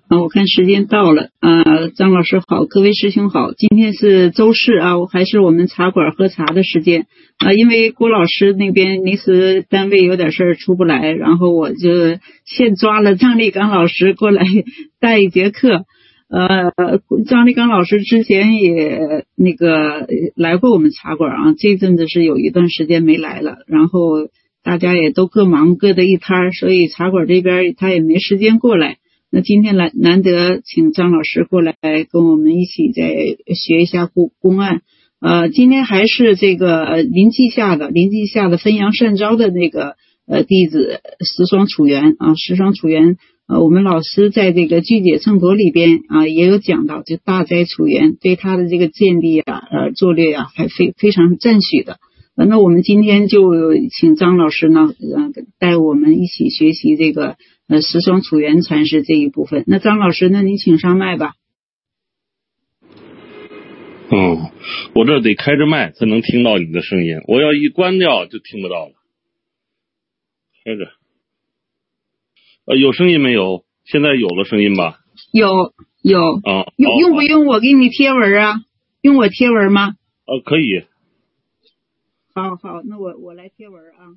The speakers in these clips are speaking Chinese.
我看时间到了张老师好，各位师兄好，今天是周四啊，还是我们茶馆喝茶的时间因为郭老师那边临时单位有点事儿出不来，然后我就现抓了张立刚老师过来带一节课。张立刚老师之前也那个来过我们茶馆啊，这阵子是有一段时间没来了，然后大家也都各忙各的一摊，所以茶馆这边他也没时间过来。那今天难得请张老师过来跟我们一起再学一下公案。今天还是这个临济下的汾阳善昭的那个弟子石双楚元啊，石双楚元我们老师在这个具解秤砣里边也有讲到，就大斋楚元对他的这个见地作略还非常赞许的。那我们今天就请张老师呢带我们一起学习这个石双楚元禅师这一部分。那张老师，那您请上麦吧。 我这得开着麦才能听到你的声音，我要一关掉就听不到了。开着。有声音没有？现在有了声音吧？ 有用不用我给你贴文啊？用我贴文吗？ 可以。 好，那我来贴文啊。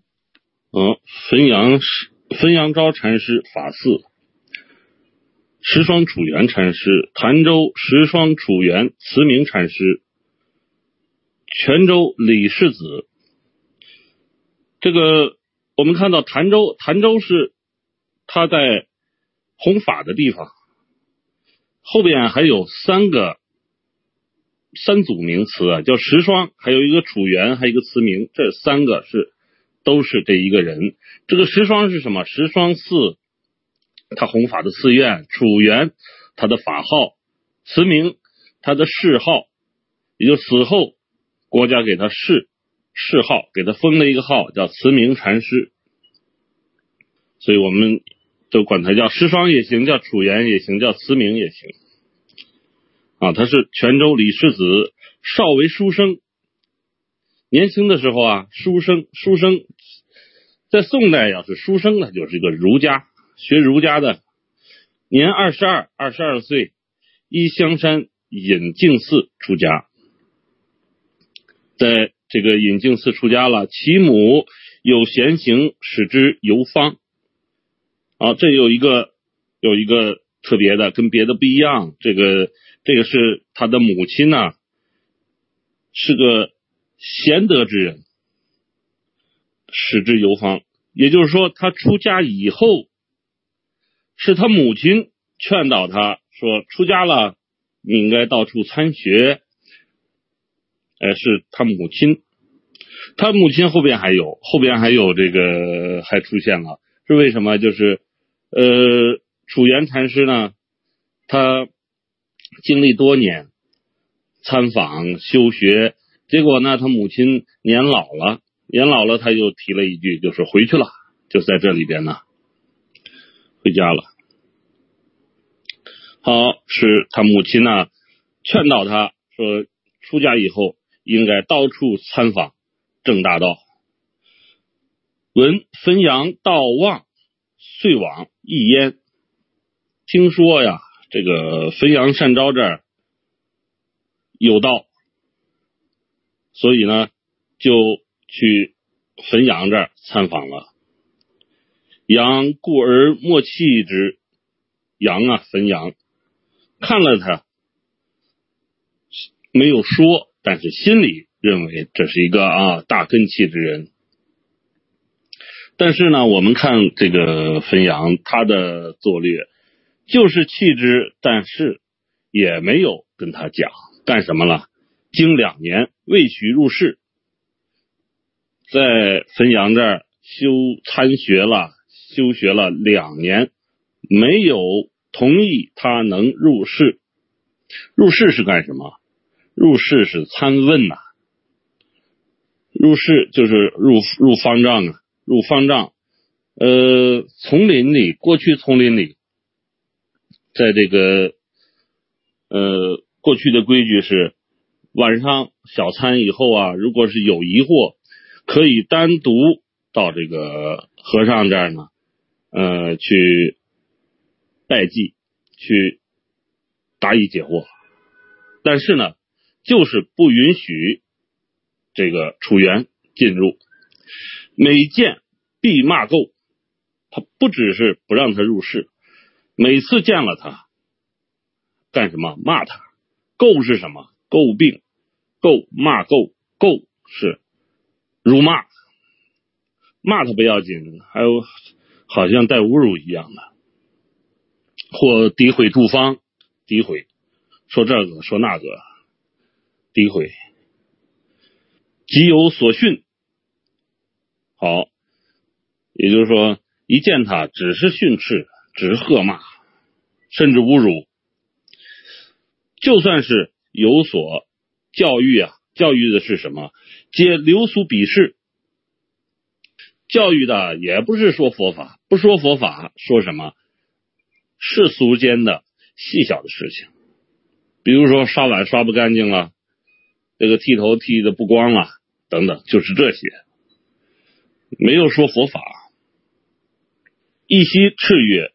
汾阳昭禅师法寺，石双楚元禅师，潭州石双楚元慈明禅师，泉州李世子。这个我们看到潭州是他在弘法的地方，后边还有三组名词叫石双，还有一个楚元，还有一个慈明，这三个都是这一个人。这个石双是什么？石双寺他弘法的寺院，楚元他的法号，慈明他的谥号，也就死后国家给他谥号，给他封了一个号叫慈明禅师，所以我们就管他叫石双也行，叫楚元也行，叫慈明也行他是泉州李世子，少为书生，年轻的时候书生在宋代要是书生呢，就是一个儒家，学儒家的，年22岁依香山隐静寺出家，在这个隐静寺出家了，其母有闲行，使之游方这有一个特别的，跟别的不一样，这个是他的母亲是个贤德之人，使之游方，也就是说他出家以后是他母亲劝导他说，出家了你应该到处参学，是他母亲后边还有这个还出现了，是为什么？就是楚元禅师呢，他经历多年参访修学，结果呢他母亲年老了，他又提了一句，就是回去了，就在这里边呢回家了。是他母亲呢劝导他说，出家以后应该到处参访正大道。闻汾阳道旺，遂往一焉。听说这个汾阳善昭这儿有道，所以呢就去汾阳这儿参访了。阳故而莫弃之，汾阳看了他没有说，但是心里认为这是一个大根器之人。但是呢我们看这个汾阳他的作略就是弃之，但是也没有跟他讲干什么了。经2年未许入室，在汾阳这儿修学了2年，没有同意他能入室。入室是干什么？入室是参问入室就是入方丈入方丈。丛林里，过去丛林里，在这个过去的规矩是晚上小餐以后如果是有疑惑，可以单独到这个和尚这儿呢去拜祭， 去答疑解惑，但是呢，就是不允许这个楚元进入，每见必骂垢。他不只是不让他入室，每次见了他干什么？骂他。垢是什么？诟病。垢，骂垢，垢是辱骂，骂他不要紧，还有好像带侮辱一样的，或诋毁诸方，诋毁，说这个说那个，诋毁，即有所训。好，也就是说一见他只是训斥，只是喝骂，甚至侮辱。就算是有所教育啊，教育的是什么？皆流俗鄙视。教育的也不是说佛法，不说佛法，说什么世俗间的细小的事情，比如说刷碗刷不干净了，这个剃头剃的不光了等等，就是这些，没有说佛法。一夕赤曰，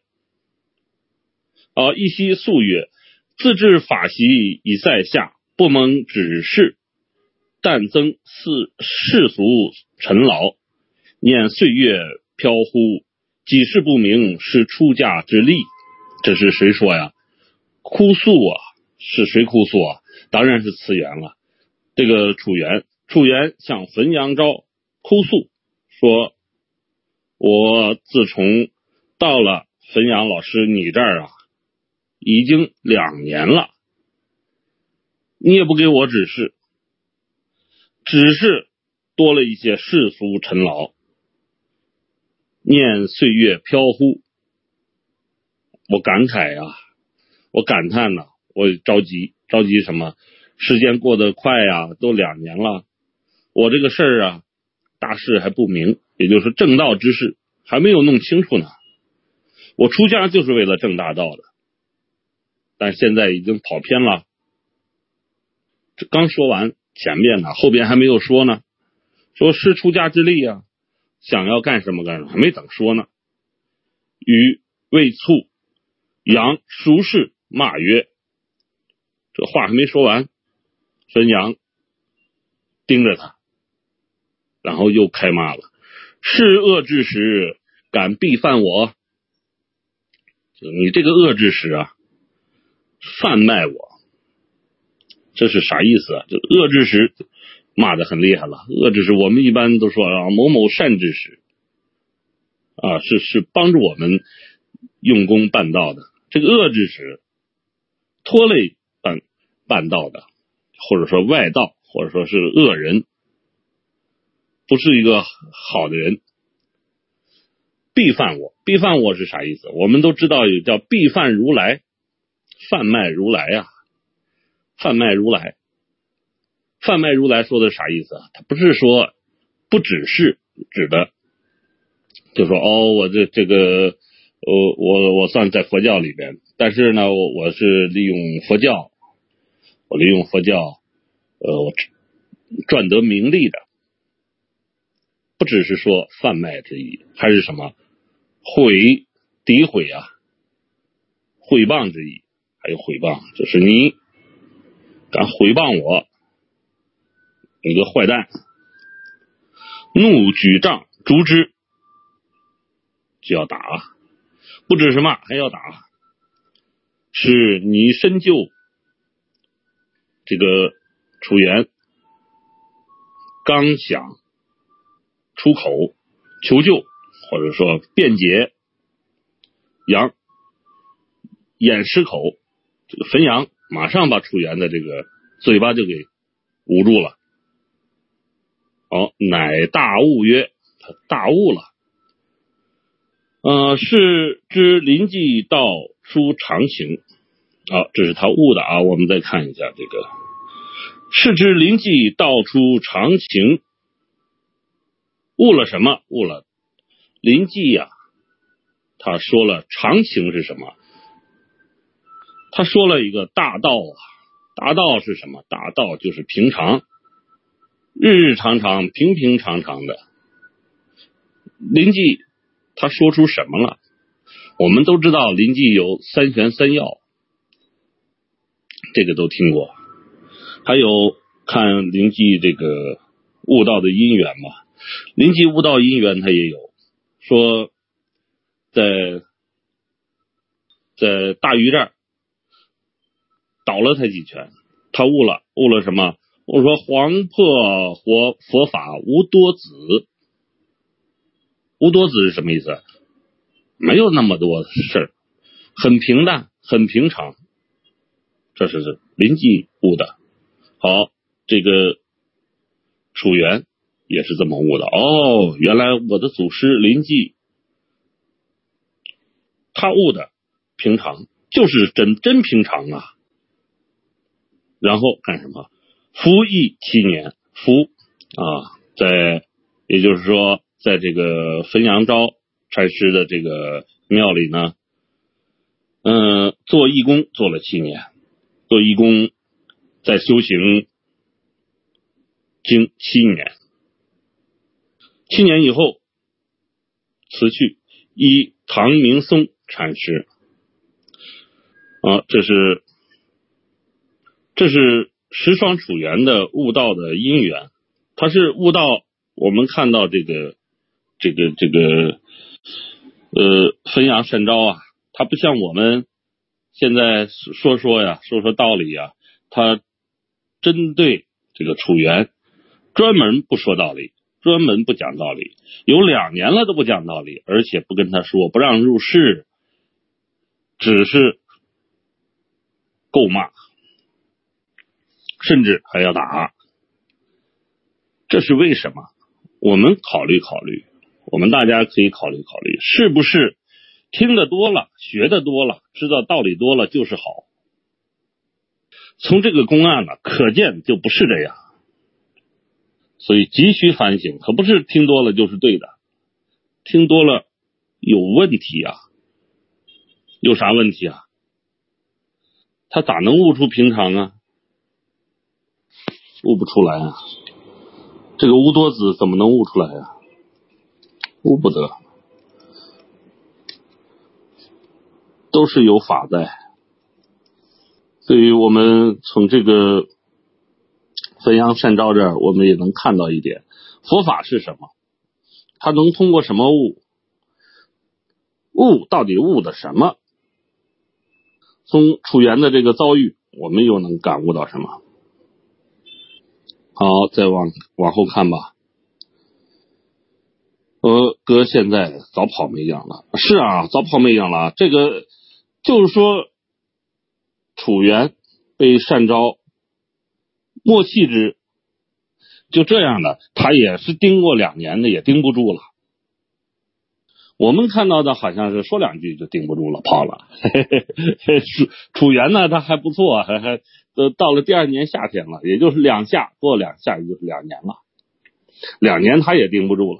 一夕素曰，自治法习以在下，不蒙指示，但增世俗尘劳，念岁月飘忽，几事不明，是出家之力。这是谁说呀？哭诉啊，是谁哭诉啊？当然是慈源了。这个楚元向汾阳昭哭诉说，我自从到了汾阳老师你这儿啊，已经2年了，你也不给我指示，只是多了一些世俗尘劳，念岁月飘忽。我感慨啊，我感叹呐，我着急什么？时间过得快啊，都2年了，我这个事儿啊，大事还不明，也就是正道之事还没有弄清楚呢。我出家就是为了正大道的，但现在已经跑偏了。这刚说完前面呢，后边还没有说呢，说是出家之力啊，想要干什么干什么，还没等说呢。与未卒，杨熟视骂曰，这话还没说完，汾阳盯着他，然后又开骂了，是恶之时，敢必犯我？就你这个恶之时啊，贩卖我，这是啥意思啊？就恶之时骂得很厉害了。恶之时我们一般都说某某善之时啊，是帮助我们用功办道的。这个恶之时拖累办道的，或者说外道，或者说是恶人，不是一个好的人。必犯我是啥意思？我们都知道有叫必犯如来，贩卖如来啊，贩卖如来说的啥意思啊？他不是说不只是指的，就说我这个我算在佛教里边，但是呢我是利用佛教，我赚得名利的，不只是说贩卖之意，还是什么诋毁啊，毁谤之意，还有毁谤，就是你敢毁谤我，你个坏蛋！怒举杖逐之，就要打，不只是骂，还要打。是你深究这个楚元刚想出口求救，或者说辩解，杨掩失口，这个汾阳马上把楚元的这个嘴巴就给捂住了。乃大悟曰，他大悟了。是知临济道出常情。这是他悟的啊。我们再看一下这个，是知临济道出常情，悟了什么？悟了临济呀，他说了常情是什么？他说了一个大道啊。大道是什么？大道就是平常，日日常常，平平常常的。临济他说出什么了？ 我们都知道临济有三玄三要，这个都听过。还有看临济这个悟道的因缘嘛，临济悟道因缘他也有说，在大禹这儿倒了他几拳，他悟了什么？我说黄破佛法无多子。无多子是什么意思？没有那么多事儿，很平淡很平常，这是临济悟的。好，这个楚原也是这么悟的。原来我的祖师临济他悟的平常，就是真平常啊。然后干什么？服役7年，也就是说在这个汾阳昭禅师的这个庙里呢，做义工做了7年，做义工在修行经7年，7年以后辞去，依唐明松禅师。这是石霜楚原的悟道的因缘。他是悟道，我们看到这个汾阳善昭啊，他不像我们现在说道理啊，他针对这个楚原专门不说道理，专门不讲道理，有2年了都不讲道理，而且不跟他说，不让入室，只是够骂，甚至还要打。这是为什么？我们考虑考虑，我们大家可以考虑考虑，是不是听得多了，学得多了，知道道理多了就是好？从这个公案呢，可见就不是这样。所以急需反省，可不是听多了就是对的，听多了有问题啊。有啥问题啊？他咋能悟出平常啊？悟不出来啊。这个无多子怎么能悟出来啊？悟不得，都是有法在。所以我们从这个汾阳善昭这儿，我们也能看到一点，佛法是什么？它能通过什么悟？悟到底悟的什么？从楚原的这个遭遇，我们又能感悟到什么？好，再往后看吧。哥现在早跑没影了。是啊，早跑没影了。这个就是说，楚原被善昭莫弃之，就这样的，他也是盯过2年的，也盯不住了。我们看到的好像是说2句就盯不住了，跑了。楚原呢，他还不错，还到了第2年夏天了，也就是2下，过2下也就是2年了。2年他也盯不住了。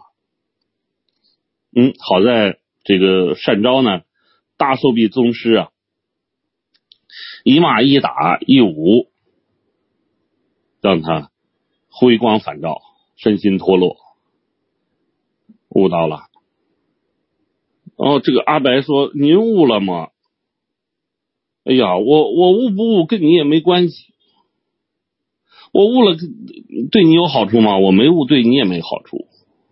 好在这个善昭呢，大寿比宗师啊，一骂一打一舞，让他回光返照，身心脱落，悟到了。这个阿白说：“您悟了吗？”哎呀，我悟不悟跟你也没关系。我悟了对你有好处吗？我没悟对你也没好处。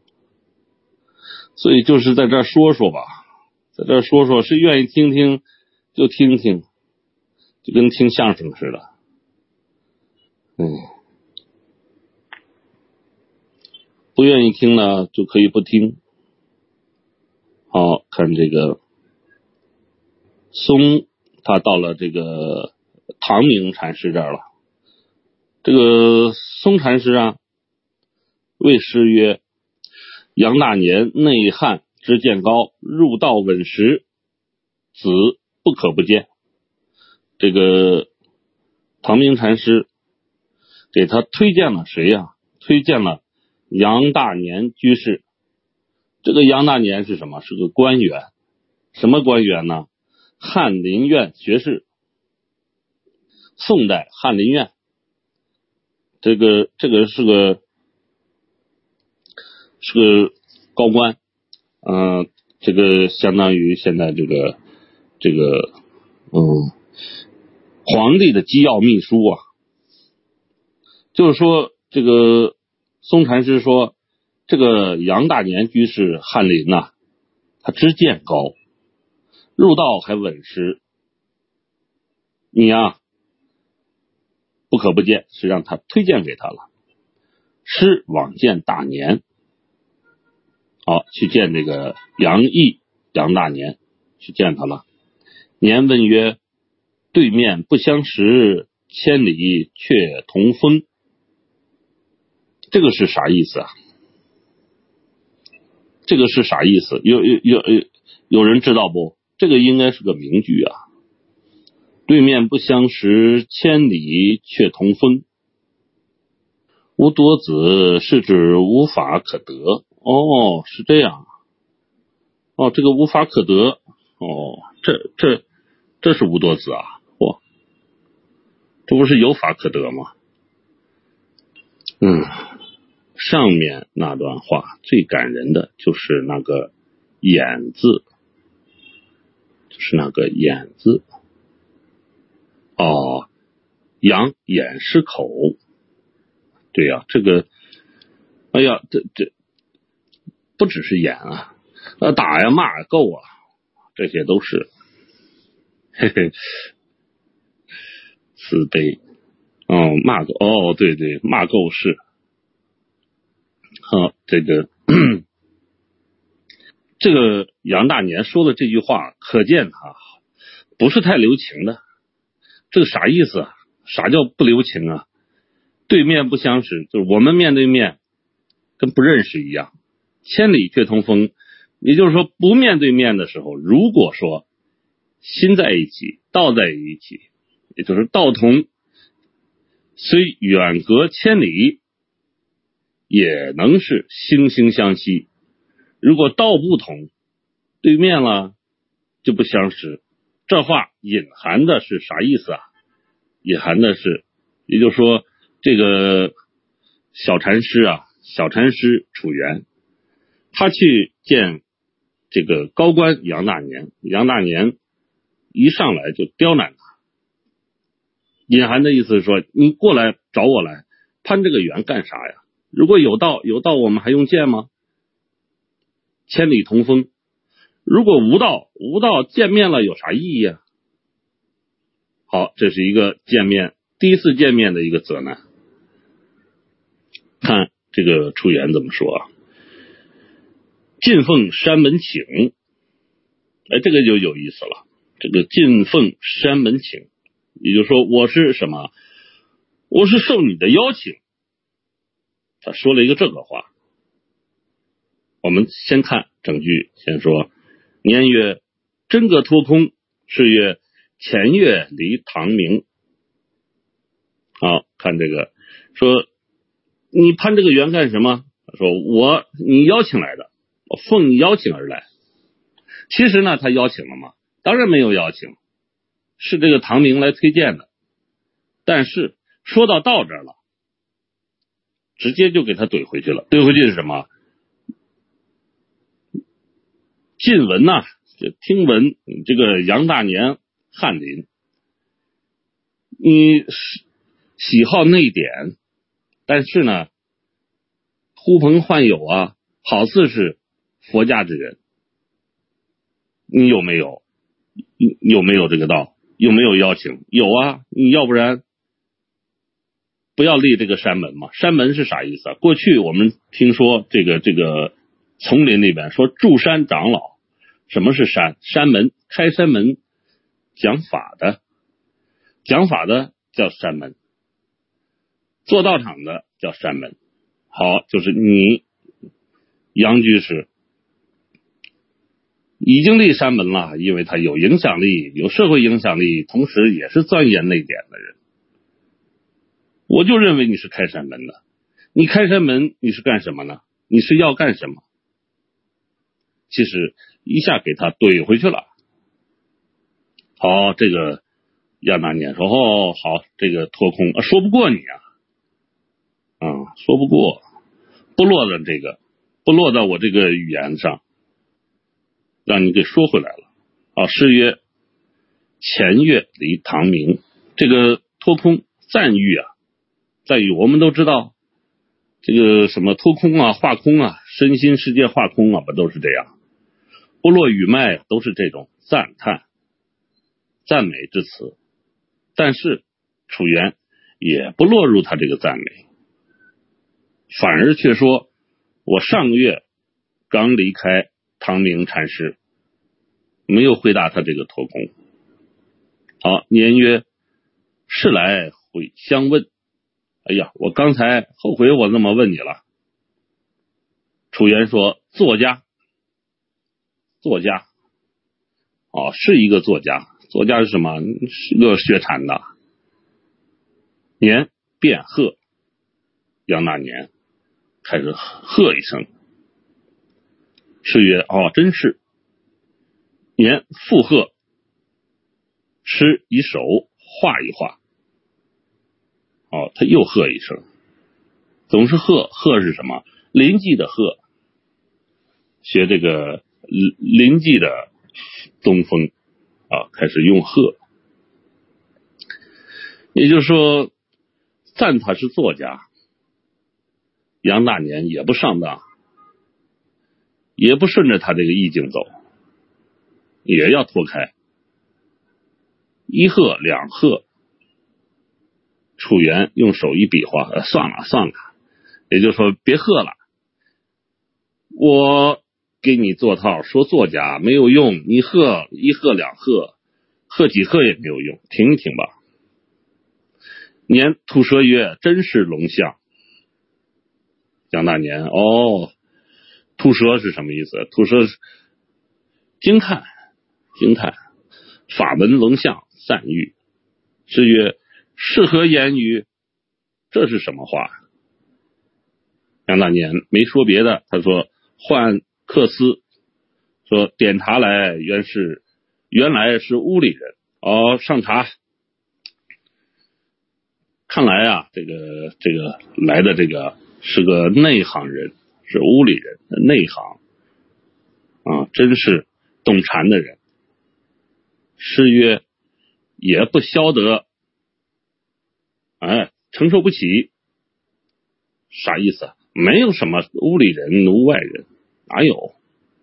所以就是在这儿说说吧，在这儿说说，是愿意听听就听听，就跟听相声似的。不愿意听呢就可以不听。好，看这个松，他到了这个唐明禅师这儿了。这个松禅师啊，谓师曰：“杨大年内汉之见高，入道稳实，子不可不见。”这个唐明禅师给他推荐了谁呀？推荐了杨大年居士。这个杨大年是什么？是个官员。什么官员呢？翰林院学士。宋代翰林院，这个是个高官。 这个相当于现在这个皇帝的机要秘书啊。就是说这个宋禅师说，这个杨大年居士翰林呐，他知见高，入道还稳实，你啊不可不见，是让他推荐给他了。师往见大年，好，去见这个杨毅杨大年，去见他了。年问曰：对面不相识，千里却同风。这个是啥意思啊？这个是啥意思？有人知道不？这个应该是个名句啊。对面不相识，千里却同风。无多子是指无法可得。哦，是这样。哦，这个无法可得。哦，这是无多子啊。嚯，这不是有法可得吗？上面那段话最感人的就是那个眼字，哦，杨眼失口。对呀，这个，哎呀，这不只是眼啊，打呀骂呀够啊，这些都是，嘿嘿，慈悲，骂够，对，骂够是。这个杨大年说的这句话，可见他不是太留情的。这个啥意思啊？啥叫不留情啊？对面不相识，就是我们面对面跟不认识一样。千里却同风，也就是说不面对面的时候，如果说心在一起，道在一起，也就是道同，虽远隔千里，也能是惺惺相惜。如果道不同，对面了就不相识。这话隐含的是啥意思啊？隐含的是，也就是说这个小禅师楚原，他去见这个高官杨大年，杨大年一上来就刁难他，隐含的意思是说，你过来找我来攀这个缘干啥呀？如果有道我们还用见吗？千里同风。如果无道见面了有啥意义啊？好，这是一个第一次见面的一个责难。看这个楚原怎么说啊？进奉山门请，这个就有意思了。这个进奉山门请，也就是说我是什么？我是受你的邀请。他说了一个这个话。我们先看整句，先说年曰真个脱空，是曰前月离唐明。好，看这个说你攀这个缘干什么？说你邀请来的，我奉你邀请而来。其实呢，他邀请了吗？当然没有邀请，是这个唐明来推荐的。但是说到道这儿了，直接就给他怼回去了。怼回去是什么？近闻呐，就听闻这个杨大年翰林，你喜好内典，但是呢，呼朋唤友啊，好似是佛家之人。你有没有这个道？有没有邀请？有啊，你要不然不要立这个山门嘛。山门是啥意思啊？过去我们听说这个丛林里边说住山长老。什么是山？山门，开山门讲法的叫山门，做道场的叫山门。好，就是你杨居士已经立山门了，因为他有影响力，有社会影响力，同时也是钻研内典的人。我就认为你是开山门的。你开山门你是干什么呢？你是要干什么？其实一下给他怼回去了。好，这个杨大年说好，这个脱空说不过你啊，说不过，不落到我这个语言上。 让你给说回来了。诗曰：前月离唐明。这个托空赞誉啊，在于我们都知道，这个什么托空啊、化空啊、身心世界化空啊，不都是这样？不落语脉都是这种赞叹、赞美之词。但是楚原也不落入他这个赞美，反而却说：我上个月刚离开唐明禅师，没有回答他这个托空。好，年曰：是来会相问。哎呀，我刚才后悔我那么问你了。楚原说：作家，是一个作家。作家是什么？是个学禅的。年便喝，杨大年开始喝一声。师曰：真是。年复喝，师以手画一画。他又喝一声，总是喝。喝是什么？临济的喝，学这个临济的东风开始用喝。也就是说，赞他是作家，杨大年也不上当，也不顺着他这个意境走，也要脱开。一喝两喝，楚原用手一比划，算了，也就是说别喝了，我给你做套说作家没有用，你喝一喝两喝，喝几喝也没有用，停一停吧。年吐舌曰：真是龙象。杨大年，吐舌是什么意思？吐舌是惊叹，法门龙象赞誉。师曰：是何言语？这是什么话？杨大年没说别的，他说：唤客司，说点茶来，原来是屋里人。上茶。看来啊，这个来的这个是个内行人，是屋里人，内行真是懂禅的人。师曰：也不消得，承受不起。啥意思？没有什么屋里人屋外人，哪有？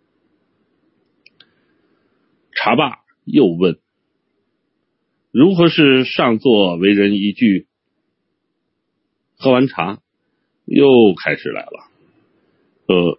茶罢又问：如何是上座为人依据？喝完茶又开始来了。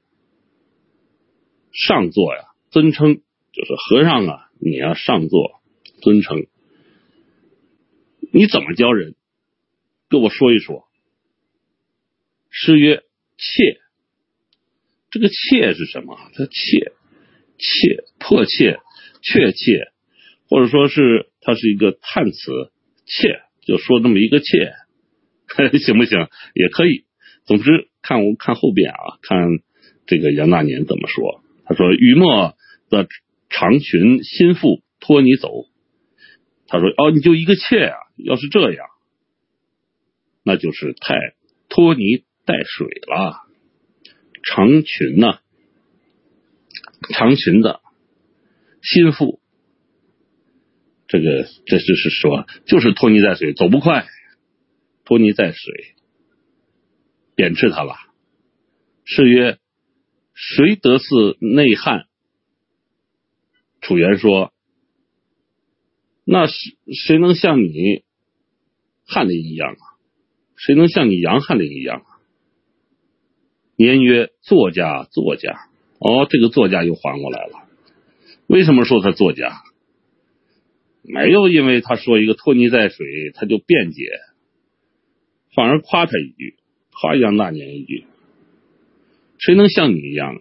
上座呀，尊称，就是和尚啊，你要上座尊称。你怎么教人？跟我说一说。师曰：切。这个切是什么？这切迫切确切，或者说是它是一个叹词，切就说这么一个切行不行？也可以。总之看后边看这个杨大年怎么说。他说：雨墨的长裙心腹拖你走。他说：你就一个切啊，要是这样那就是太拖泥带水了。长裙呢，长裙子，心腹，这就是说就是拖泥带水，走不快，拖泥带水，贬斥他了。是曰：谁得似内汉？楚原说：那谁能像你翰林一样啊？谁能像你杨翰林一样啊？年曰：作家。这个作家又还过来了。为什么说他作家？没有因为他说一个拖泥带水他就辩解，反而夸他一句，夸杨大年一句。谁能像你一样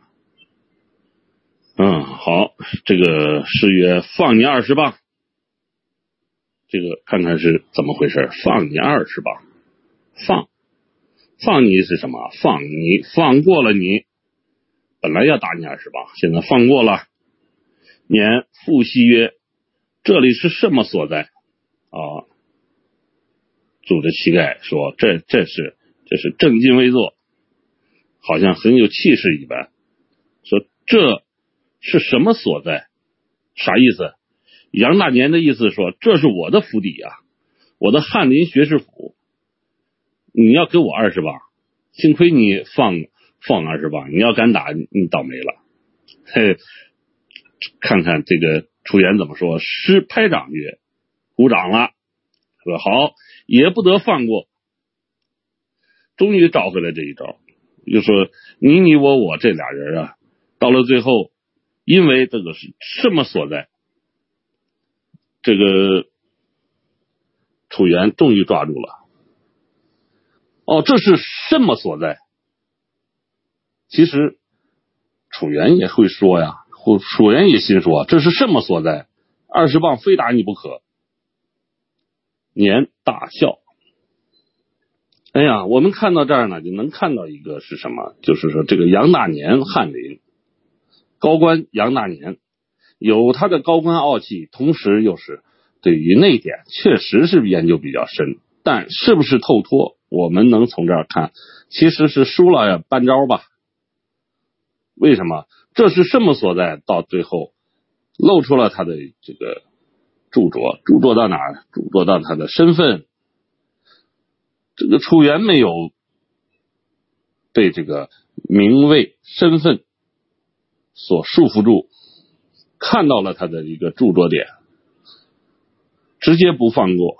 啊？好，这个师曰：放你20磅。这个看看是怎么回事。放你20磅，放你是什么？放过了你，本来要打你20磅，现在放过了。年复息曰：这里是什么所在？拄着膝盖说：这是正襟危坐，好像很有气势一般。说这是什么所在？啥意思？杨大年的意思说，这是我的府邸啊，我的翰林学士府，你要给我20磅，幸亏你放20磅，你要敢打，你倒霉了。嘿，看看这个楚原怎么说，师拍掌曰：鼓掌了，说好，也不得放过。终于找回来这一招，就说你我这俩人啊，到了最后，因为这个是什么所在，这个楚原终于抓住了。哦，这是什么所在？其实楚原也会说呀，楚原也心说，这是什么所在？20磅非打你不可。年大笑。哎呀，我们看到这儿呢，就能看到一个是什么？就是说这个杨大年翰林高官杨大年有他的高官傲气，同时又是对于内典确实是研究比较深，但是不是透脱，我们能从这儿看，其实是输了呀半招吧。为什么？这是什么所在？到最后露出了他的这个著作到哪儿？著作到他的身份。这个楚原没有被这个名位身份所束缚住，看到了他的一个著作点，直接不放过。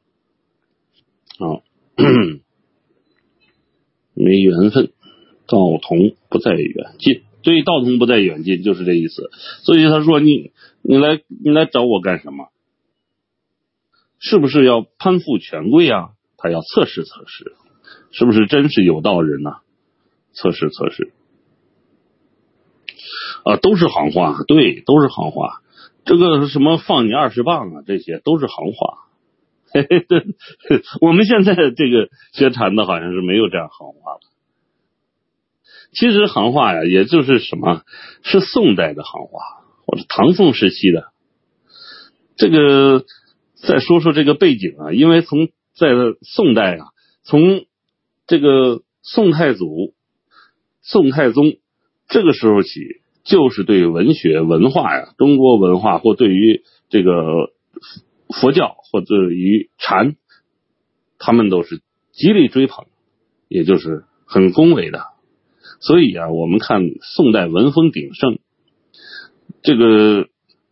没缘分，道同不在远近。对，道同不在远近就是这意思。所以他说你来找我干什么？是不是要攀附权贵啊？他要测试测试，是不是真是有道人呢？测试测试啊，都是行话，对，都是行话。这个什么放你20磅啊，这些都是行话。嘿嘿，我们现在这个学禅的好像是没有这样行话了。其实行话呀，也就是什么，是宋代的行话，或者唐宋时期的。这个再说说这个背景啊，因为在宋代啊，从这个宋太祖、宋太宗这个时候起，就是对文学文化呀，中国文化或对于这个佛教或者于禅，他们都是极力追捧，也就是很恭维的。所以啊，我们看宋代文风鼎盛，这个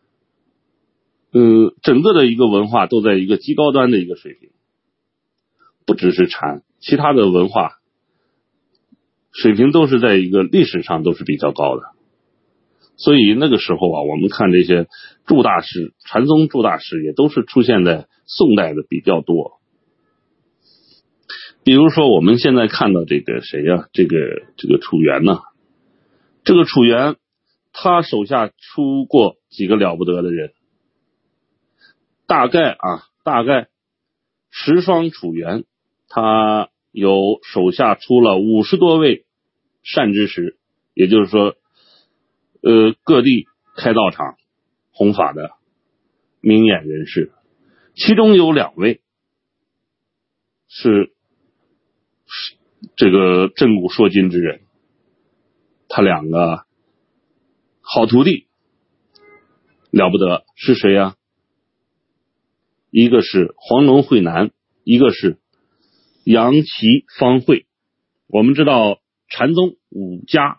整个的一个文化都在一个极高端的一个水平，不只是禅，其他的文化水平都是在一个历史上都是比较高的。所以那个时候啊，我们看这些著大师，禅宗著大师也都是出现在宋代的比较多。比如说我们现在看到这个谁呀，这个楚原呢，这个楚原他手下出过几个了不得的人，大概十双楚原他有手下出了50多位善知识，也就是说各地开道场弘法的明眼人士，其中有2位是这个震古烁今之人，他2个好徒弟了不得，是谁呀？一个是黄龙慧南，一个是杨岐方慧。我们知道禅宗五家，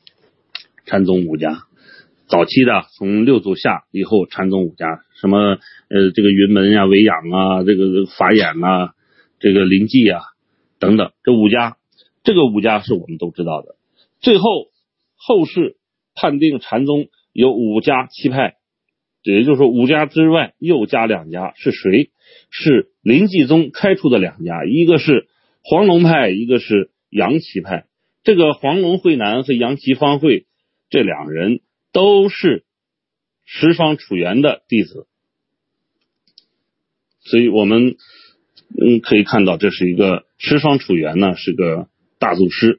早期的从六祖下以后，禅宗五家，什么这个云门啊、维养啊、这个法眼啊、这个临济啊等等，这5家，这个5家是我们都知道的。最后后世判定禅宗有5家7派，也就是说5家之外又加2家，是谁？是临济宗开出的2家，一个是黄龙派，一个是杨岐派。这个黄龙慧南和杨岐方慧这2人都是十方楚原的弟子，所以我们可以看到这是一个十方楚原呢，是个大祖师。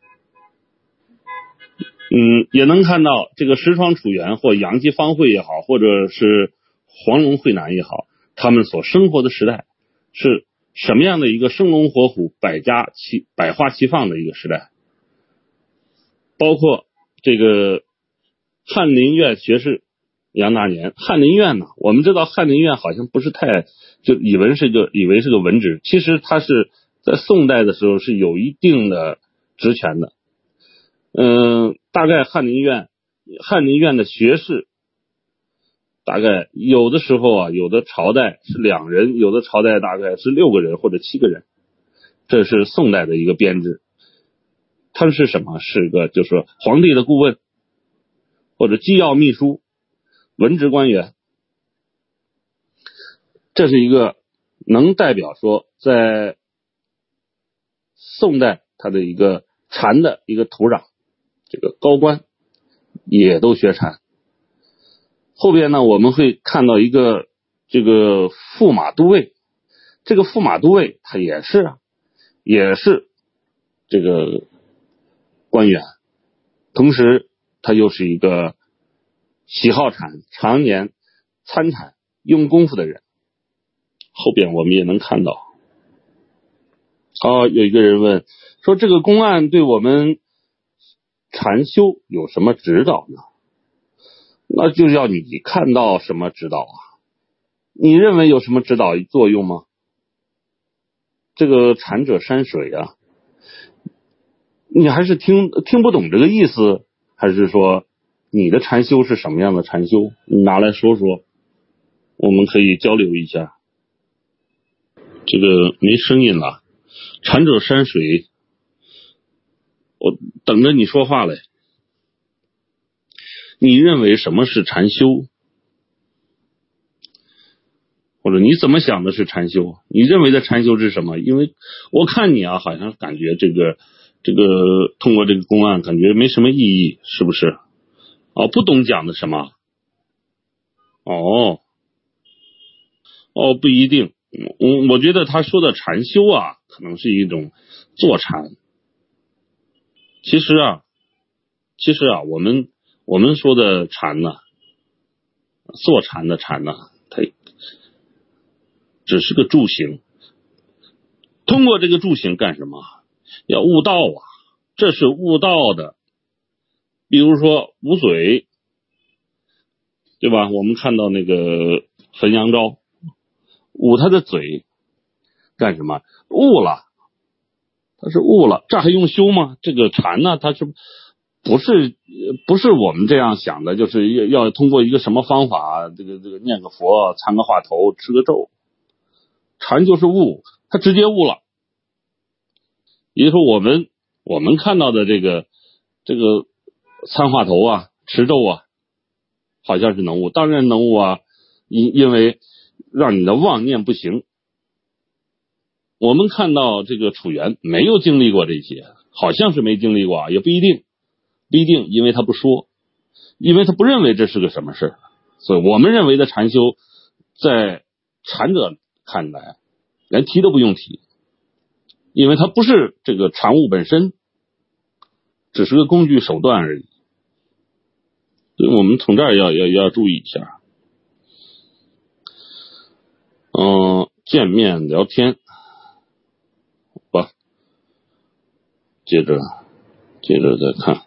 也能看到这个十方楚原或杨岐方慧也好，或者是黄龙慧南也好，他们所生活的时代是什么样的一个生龙活虎、百花齐放的一个时代。包括这个翰林院学士杨大年。翰林院呢，我们知道翰林院好像不是太就以为是个文职，其实它是在宋代的时候是有一定的职权的。大概翰林院的学士，大概有的时候有的朝代是2人，有的朝代大概是6个人或者7个人，这是宋代的一个编制。他们是什么？是个就是说皇帝的顾问或者机要秘书、文职官员。这是一个能代表说在宋代它的一个禅的一个土壤，这个高官也都学禅。后边呢，我们会看到一个这个驸马都尉，这个驸马都尉他也是这个官员，同时他又是一个喜好禅、常年参禅用功夫的人。后边我们也能看到。有一个人问说，这个公案对我们禅修有什么指导呢？那就要你看到什么指导啊？你认为有什么指导作用吗？这个禅者山水啊，你还是听不懂这个意思，还是说你的禅修是什么样的禅修？你拿来说说，我们可以交流一下。这个没声音了，禅者山水，我等着你说话嘞。你认为什么是禅修？或者你怎么想的是禅修？你认为的禅修是什么？因为我看你好像感觉这个通过这个公案感觉没什么意义，是不是？不懂讲的什么？不一定。我觉得他说的禅修可能是一种坐禅。其实我们说的禅呢，坐禅的禅呢，它只是个助行。通过这个助行干什么？要悟道这是悟道的。比如说捂嘴，对吧？我们看到那个汾阳昭捂他的嘴干什么？悟了，他是悟了，这还用修吗？这个禅呢，它是不是我们这样想的，就是要通过一个什么方法，这个念个佛，参个话头，吃个咒。禅就是悟，他直接悟了。也就是说我们看到的这个参话头持咒好像是能悟，当然能悟因为让你的妄念不行。我们看到这个楚原没有经历过这些，好像是没经历过，也不一定，因为他不说，因为他不认为这是个什么事。所以我们认为的禅修，在禅者看来连提都不用提，因为它不是这个禅悟本身，只是个工具手段而已。所以我们从这儿要注意一下。见面聊天吧，接着再看。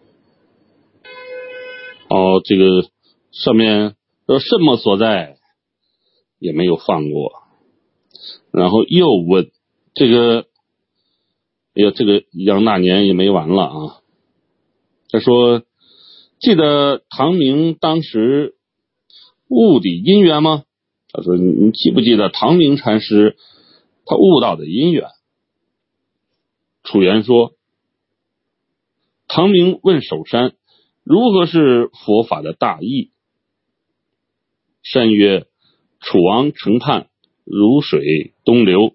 这个上面说什么所在也没有放过，然后又问这个杨大年也没完了他说，记得唐明当时悟的因缘吗？他说，你记不记得唐明禅师他悟到的因缘？楚原说，唐明问守山如何是佛法的大义？山曰，楚王成畔，如水东流。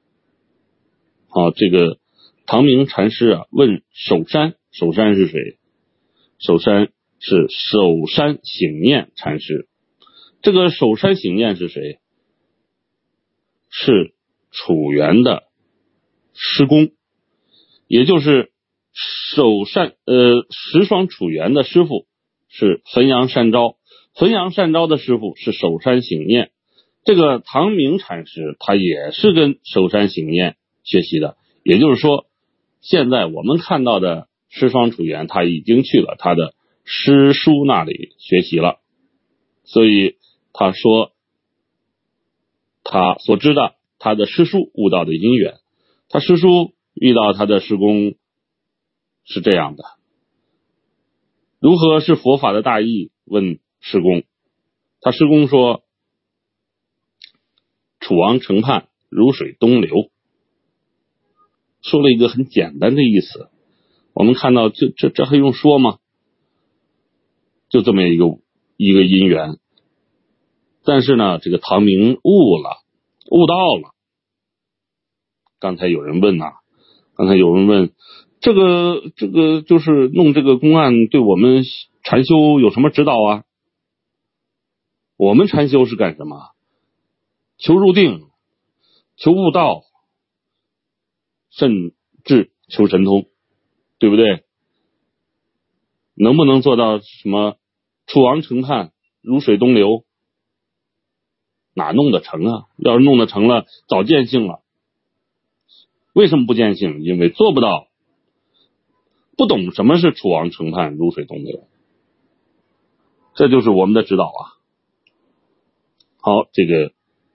这个唐明禅师问守山，守山是谁？守山是守山醒念禅师。这个守山醒念是谁？是楚原的师公，也就是石霜楚原的师傅是汾阳善昭，汾阳善昭的师傅是守山醒念。这个唐明禅师他也是跟守山醒念学习的，也就是说现在我们看到的石霜楚原他已经去了他的师叔那里学习了，所以他说他所知的他的师叔悟道的因缘，他师叔遇到他的师公是这样的。如何是佛法的大义？问师公，他师公说楚王城畔如水东流，说了一个很简单的意思。我们看到这还用说吗？就这么一个因缘。但是呢，这个唐明悟道了。刚才有人问这个就是弄这个公案对我们禅修有什么指导啊？我们禅修是干什么？求入定，求悟道，甚至求神通，对不对？能不能做到什么楚王城畔如水东流？哪弄得成啊？要是弄得成了，早见性了。为什么不见性？因为做不到，不懂什么是楚王城畔如水东流。这就是我们的指导啊。好，这个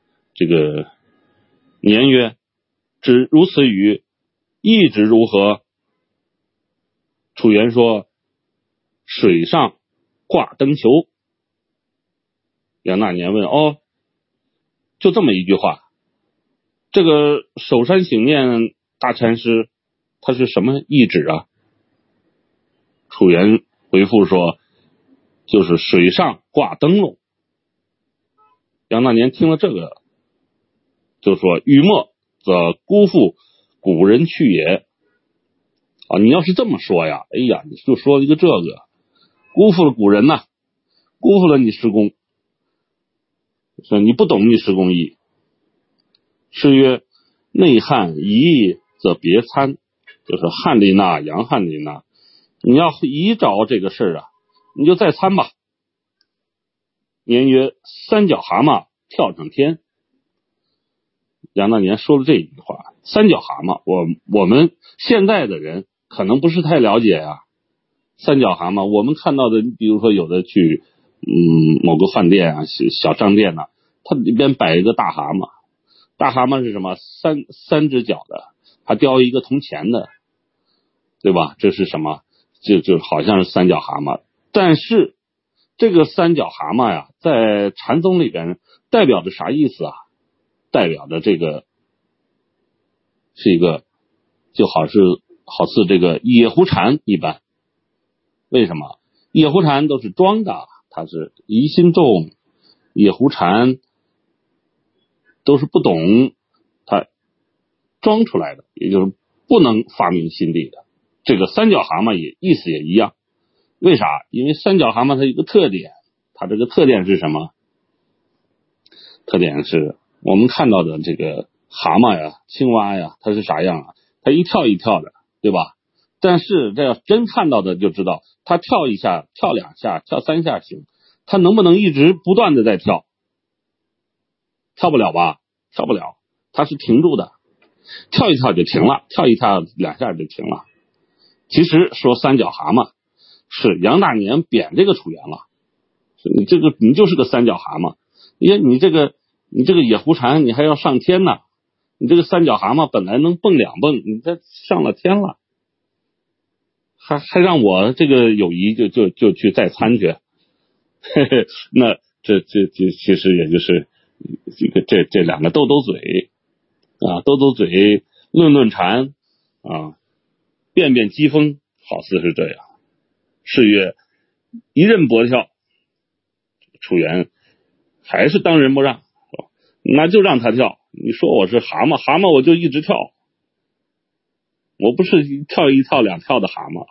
年曰，只如此语，意指如何？楚原说，水上挂灯球。杨大年问，就这么一句话，这个守山醒念大禅师他是什么意旨啊？楚原回复说，就是水上挂灯笼。杨大年听了这个就说，雨墨则辜负古人去也。你要是这么说呀，你就说一个这个，辜负了古人呐，辜负了你师公，说你不懂你师公意。是曰，内汉夷则别参，就是翰林呐，杨翰林呐，你要移着这个事啊，你就再参吧。年曰，三脚蛤蟆跳上天。杨大年说了这一句话，三脚蛤蟆，我们现在的人可能不是太了解呀。三脚蛤蟆，我们看到的，比如说有的去某个饭店啊，小商店啊，它里边摆一个大蛤蟆。大蛤蟆是什么？三只脚的，还叼一个铜钱的，对吧？这是什么？就好像是三脚蛤蟆。但是这个三脚蛤蟆呀，在禅宗里边代表着啥意思啊？代表着这个是一个就好似这个野狐禅一般。为什么？野狐禅都是装的，它是疑心重，野狐禅都是不懂，他装出来的，也就是不能发明心地的。这个三脚蛤蟆意思也一样。为啥？因为三脚蛤蟆它有一个特点，它这个特点是什么？特点是我们看到的这个蛤蟆呀、青蛙呀，它是啥样啊？它一跳一跳的，对吧？但是这要真看到的就知道，它跳一下、跳两下、跳三下行，它能不能一直不断的在跳？跳不了吧？跳不了，它是停住的，跳一跳就停了，跳一跳两下就停了。其实说三脚蛤蟆是杨大年贬这个楚原了，你就是个三脚蛤蟆，你这个野狐禅你还要上天呢，你这个三脚蛤蟆本来能蹦两蹦，你这上了天了，还让我这个友谊就去再参去，那这其实也就是这两个斗嘴啊，斗嘴论禅啊，辩讥讽，好似是这样。是曰，一任搏跳，楚原还是当仁不让，那就让他跳。你说我是蛤蟆我就一直跳，我不是跳一跳两跳的蛤蟆。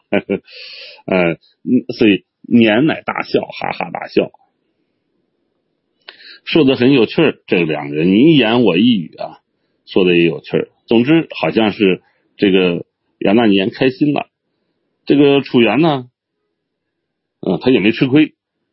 所以年乃大笑，哈哈大笑，说的很有趣儿。这两个人你一言我一语啊，说的也有趣儿。总之好像是这个杨大年开心了，这个楚原呢他也没吃亏。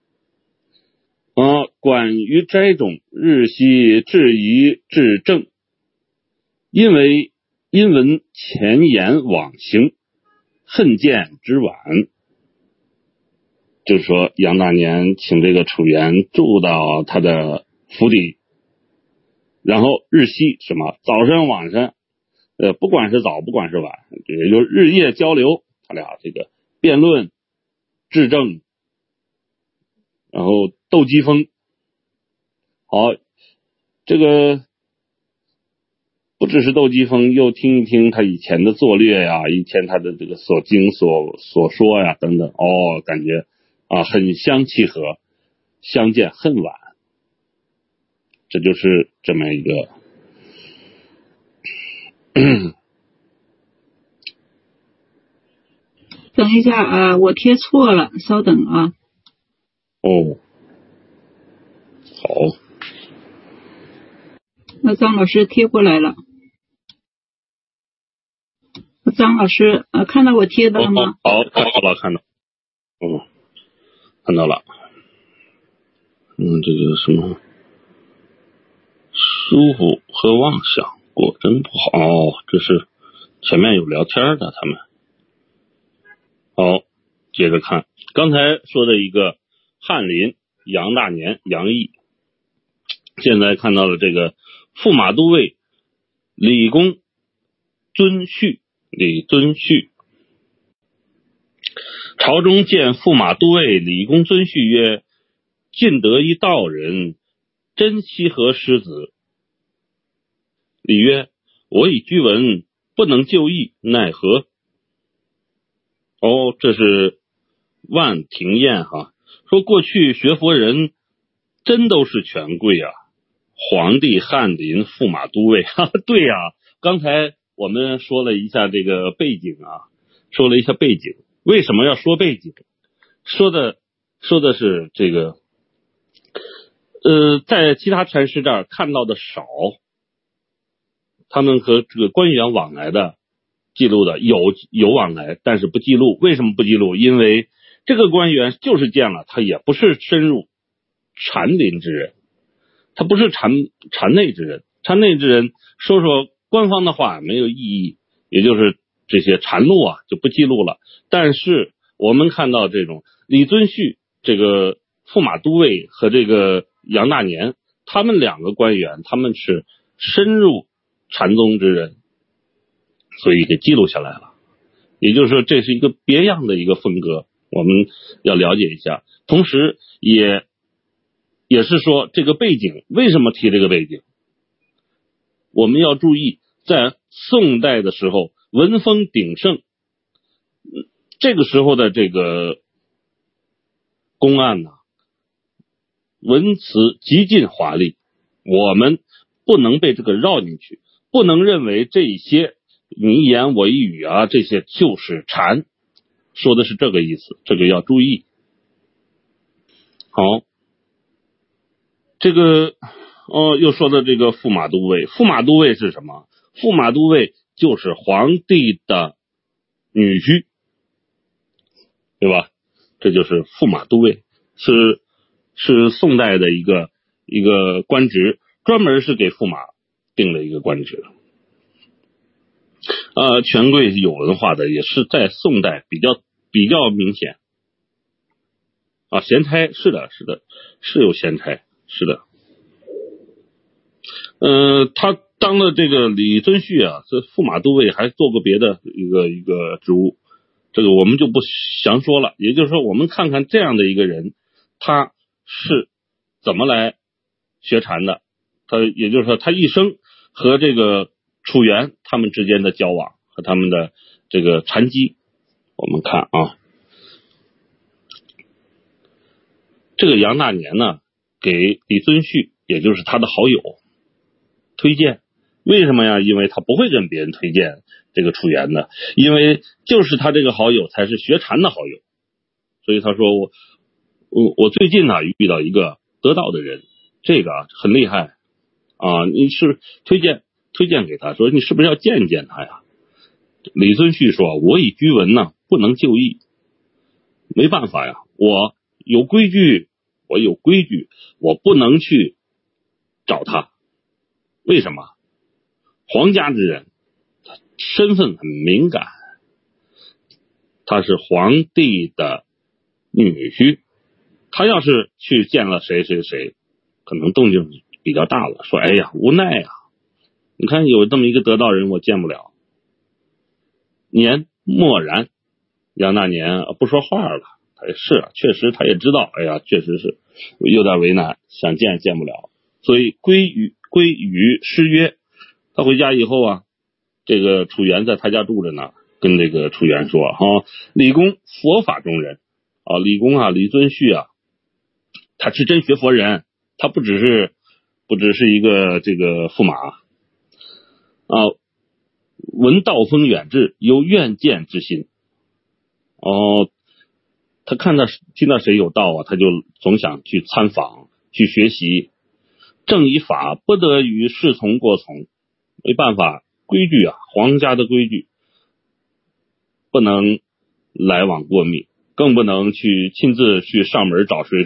管于斋中，日夕质疑至正，因闻前言往行，恨见之晚。 就是说杨大年请这个楚原住到他的府邸，然后日夕什么早上晚上不管是早不管是晚，也就是日夜交流，他俩这个辩论治政，然后斗机锋。好，这个不只是斗机锋，又听一听他以前的作略呀，以前他的这个所经所说呀等等，感觉很相契合，相见恨晚，这就是这么一个等一下啊，我贴错了，稍等啊。 好， 那张老师贴过来了。张老师看到我贴的了吗？ 好，看到了，看到了。这个什么舒服和妄想果真不好，这是前面有聊天的他们。好，接着看刚才说的一个翰林杨大年杨毅，现在看到了这个驸马都尉李公遵序。朝中见驸马都尉李公遵序曰：晋得一道人，真羲和师子。李曰：我以居文，不能就义，奈何？这是万庭宴哈，说过去学佛人真都是权贵啊，皇帝、翰林、驸马都尉，对啊，刚才我们说了一下这个背景啊，为什么要说背景？说的是这个在其他禅师这儿看到的少，他们和这个官员往来的记录的有往来，但是不记录。为什么不记录？因为这个官员就是见了，他也不是深入禅林之人，他不是禅内之人。禅内之人说官方的话没有意义，也就是这些禅录啊就不记录了。但是我们看到这种李遵序这个驸马都尉和这个杨大年，他们两个官员，他们是深入禅宗之人，所以给记录下来了。也就是说这是一个别样的一个风格，我们要了解一下。同时也是说这个背景，为什么提这个背景？我们要注意，在宋代的时候文风鼎盛，这个时候的这个公案呢，文辞极尽华丽，我们不能被这个绕进去，不能认为这些你一言我一语啊，这些就是禅，说的是这个意思，这个要注意。好，这个又说的这个驸马都尉，驸马都尉是什么？驸马都尉就是皇帝的女婿，对吧？这就是驸马都尉，是宋代的一个官职，专门是给驸马定了一个官职。权贵有文化的也是在宋代比较明显。闲差是的，是有闲差，是的。他当了这个李遵序啊，这驸马都尉还做过别的一个职务，这个我们就不详说了。也就是说，我们看看这样的一个人，他是怎么来学禅的，也就是说他一生和这个楚原他们之间的交往和他们的这个禅机，我们看啊，这个杨大年呢给李遵序，也就是他的好友推荐，为什么呀？因为他不会跟别人推荐这个楚原的，因为就是他这个好友才是学禅的好友，所以他说我最近呢遇到一个得道的人，这个很厉害啊，你是推荐给他，说你是不是要见见他呀？李遵序说，我以居文呢不能就义，没办法呀，我有规矩，我不能去找他。为什么？皇家之人，他身份很敏感，他是皇帝的女婿，他要是去见了谁谁谁，可能动静比较大了，说哎呀无奈啊，你看有这么一个得道人我见不了。年默然，杨大年不说话了。是啊，确实他也知道，哎呀，确实是有点为难，想见见不了，所以归于失约。他回家以后啊，这个楚原在他家住着呢，跟这个楚原说李公佛法中人啊，李公啊，李遵顼啊，他是真学佛人，他不只是一个这个驸马啊，闻道风远志，有愿见之心。他听到谁有道啊，他就总想去参访去学习。正以法不得与侍从过从，没办法，规矩啊，皇家的规矩不能来往过密，更不能去亲自去上门找谁。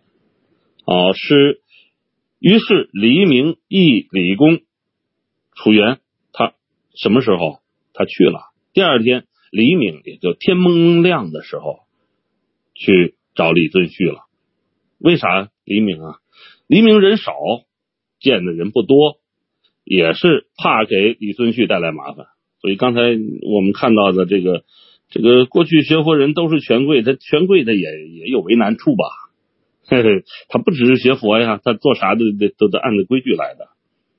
于是黎明诣李公，楚原他什么时候他去了？第二天黎明，也就天蒙亮的时候去找李遵顼了。为啥黎明啊？黎明人少，见的人不多，也是怕给李遵顼带来麻烦。所以刚才我们看到的这个过去学佛人都是权贵，他权贵的也有为难处吧。他不只是学佛呀，他做啥都得按照规矩来的。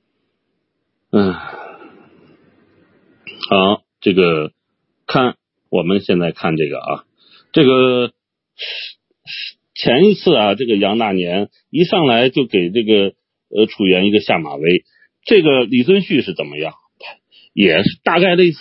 好，这个我们现在看这个啊，这个前一次啊，这个杨大年一上来就给这个楚原一个下马威。这个李遵顼是怎么样？也是大概类似，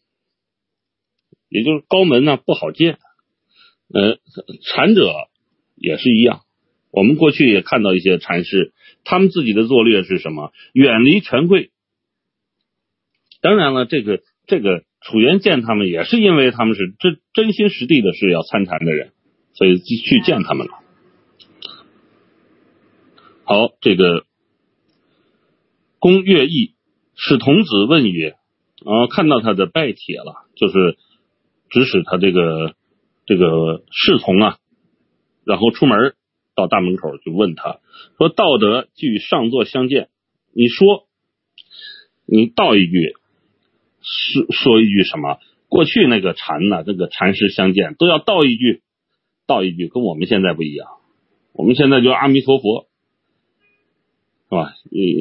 也就是高门呢不好见。禅者也是一样，我们过去也看到一些禅师，他们自己的作略是什么？远离权贵。当然了，这个楚原见他们也是因为他们是真心实地的是要参禅的人，所以去见他们了。好，这个公乐毅使童子问曰，看到他的拜帖了，就是指使他这个侍从啊，然后出门到大门口就问他说，道德既与上座相见，你说你道一句，说一句什么？过去那个禅呢，这个禅师相见都要道一句，跟我们现在不一样。我们现在就阿弥陀佛，是吧？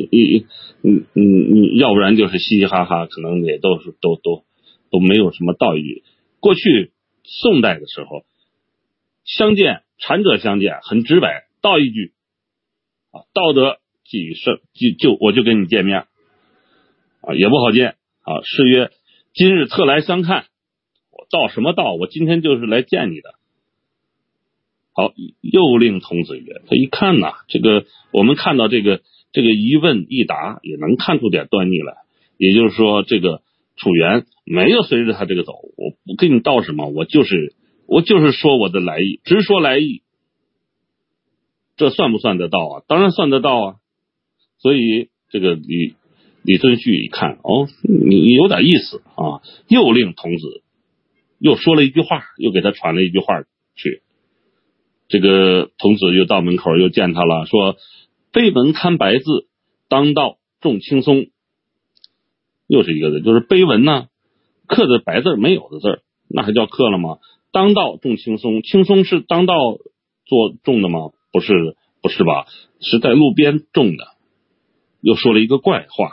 你要不然就是嘻嘻哈哈，可能也都没有什么道一句。过去宋代的时候，相见禅者相见很直白，道一句啊，道德既与圣，我就跟你见面啊，也不好见啊。是曰今日特来相看，我道什么道？我今天就是来见你的。好，又令童子曰，他一看呐，我们看到这个一问一答，也能看出点端倪来。也就是说，这个楚原没有随着他这个走，我不跟你道什么，我就是说我的来意，直说来意。这算不算得到啊？当然算得到啊。所以这个李遵顼一看，你有点意思啊，又令童子又说了一句话，又给他传了一句话去。这个童子又到门口又见他了，说碑文看白字，当道重轻松。又是一个字，就是碑文呢刻的白字没有的字，那还叫刻了吗？当道重轻松，轻松是当道做种的吗？不是吧？是在路边种的。又说了一个怪话。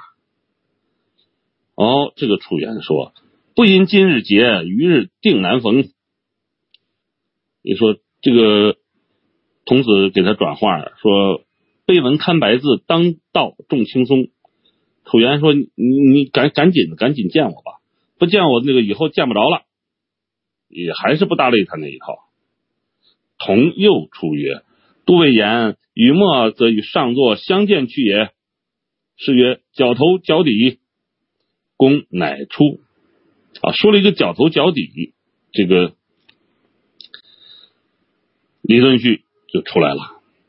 这个楚原说，不因今日结，余日定难逢。你说这个童子给他转话说，碑文看白字，当道重轻松。楚原说，你赶紧见我吧，不见我以后见不着了。也还是不搭理他那一套。童又出曰，都尉言，与末则与上座相见去也。是曰，脚头脚底。公乃出。说了一个脚头脚底，这个李遵顼就出来了。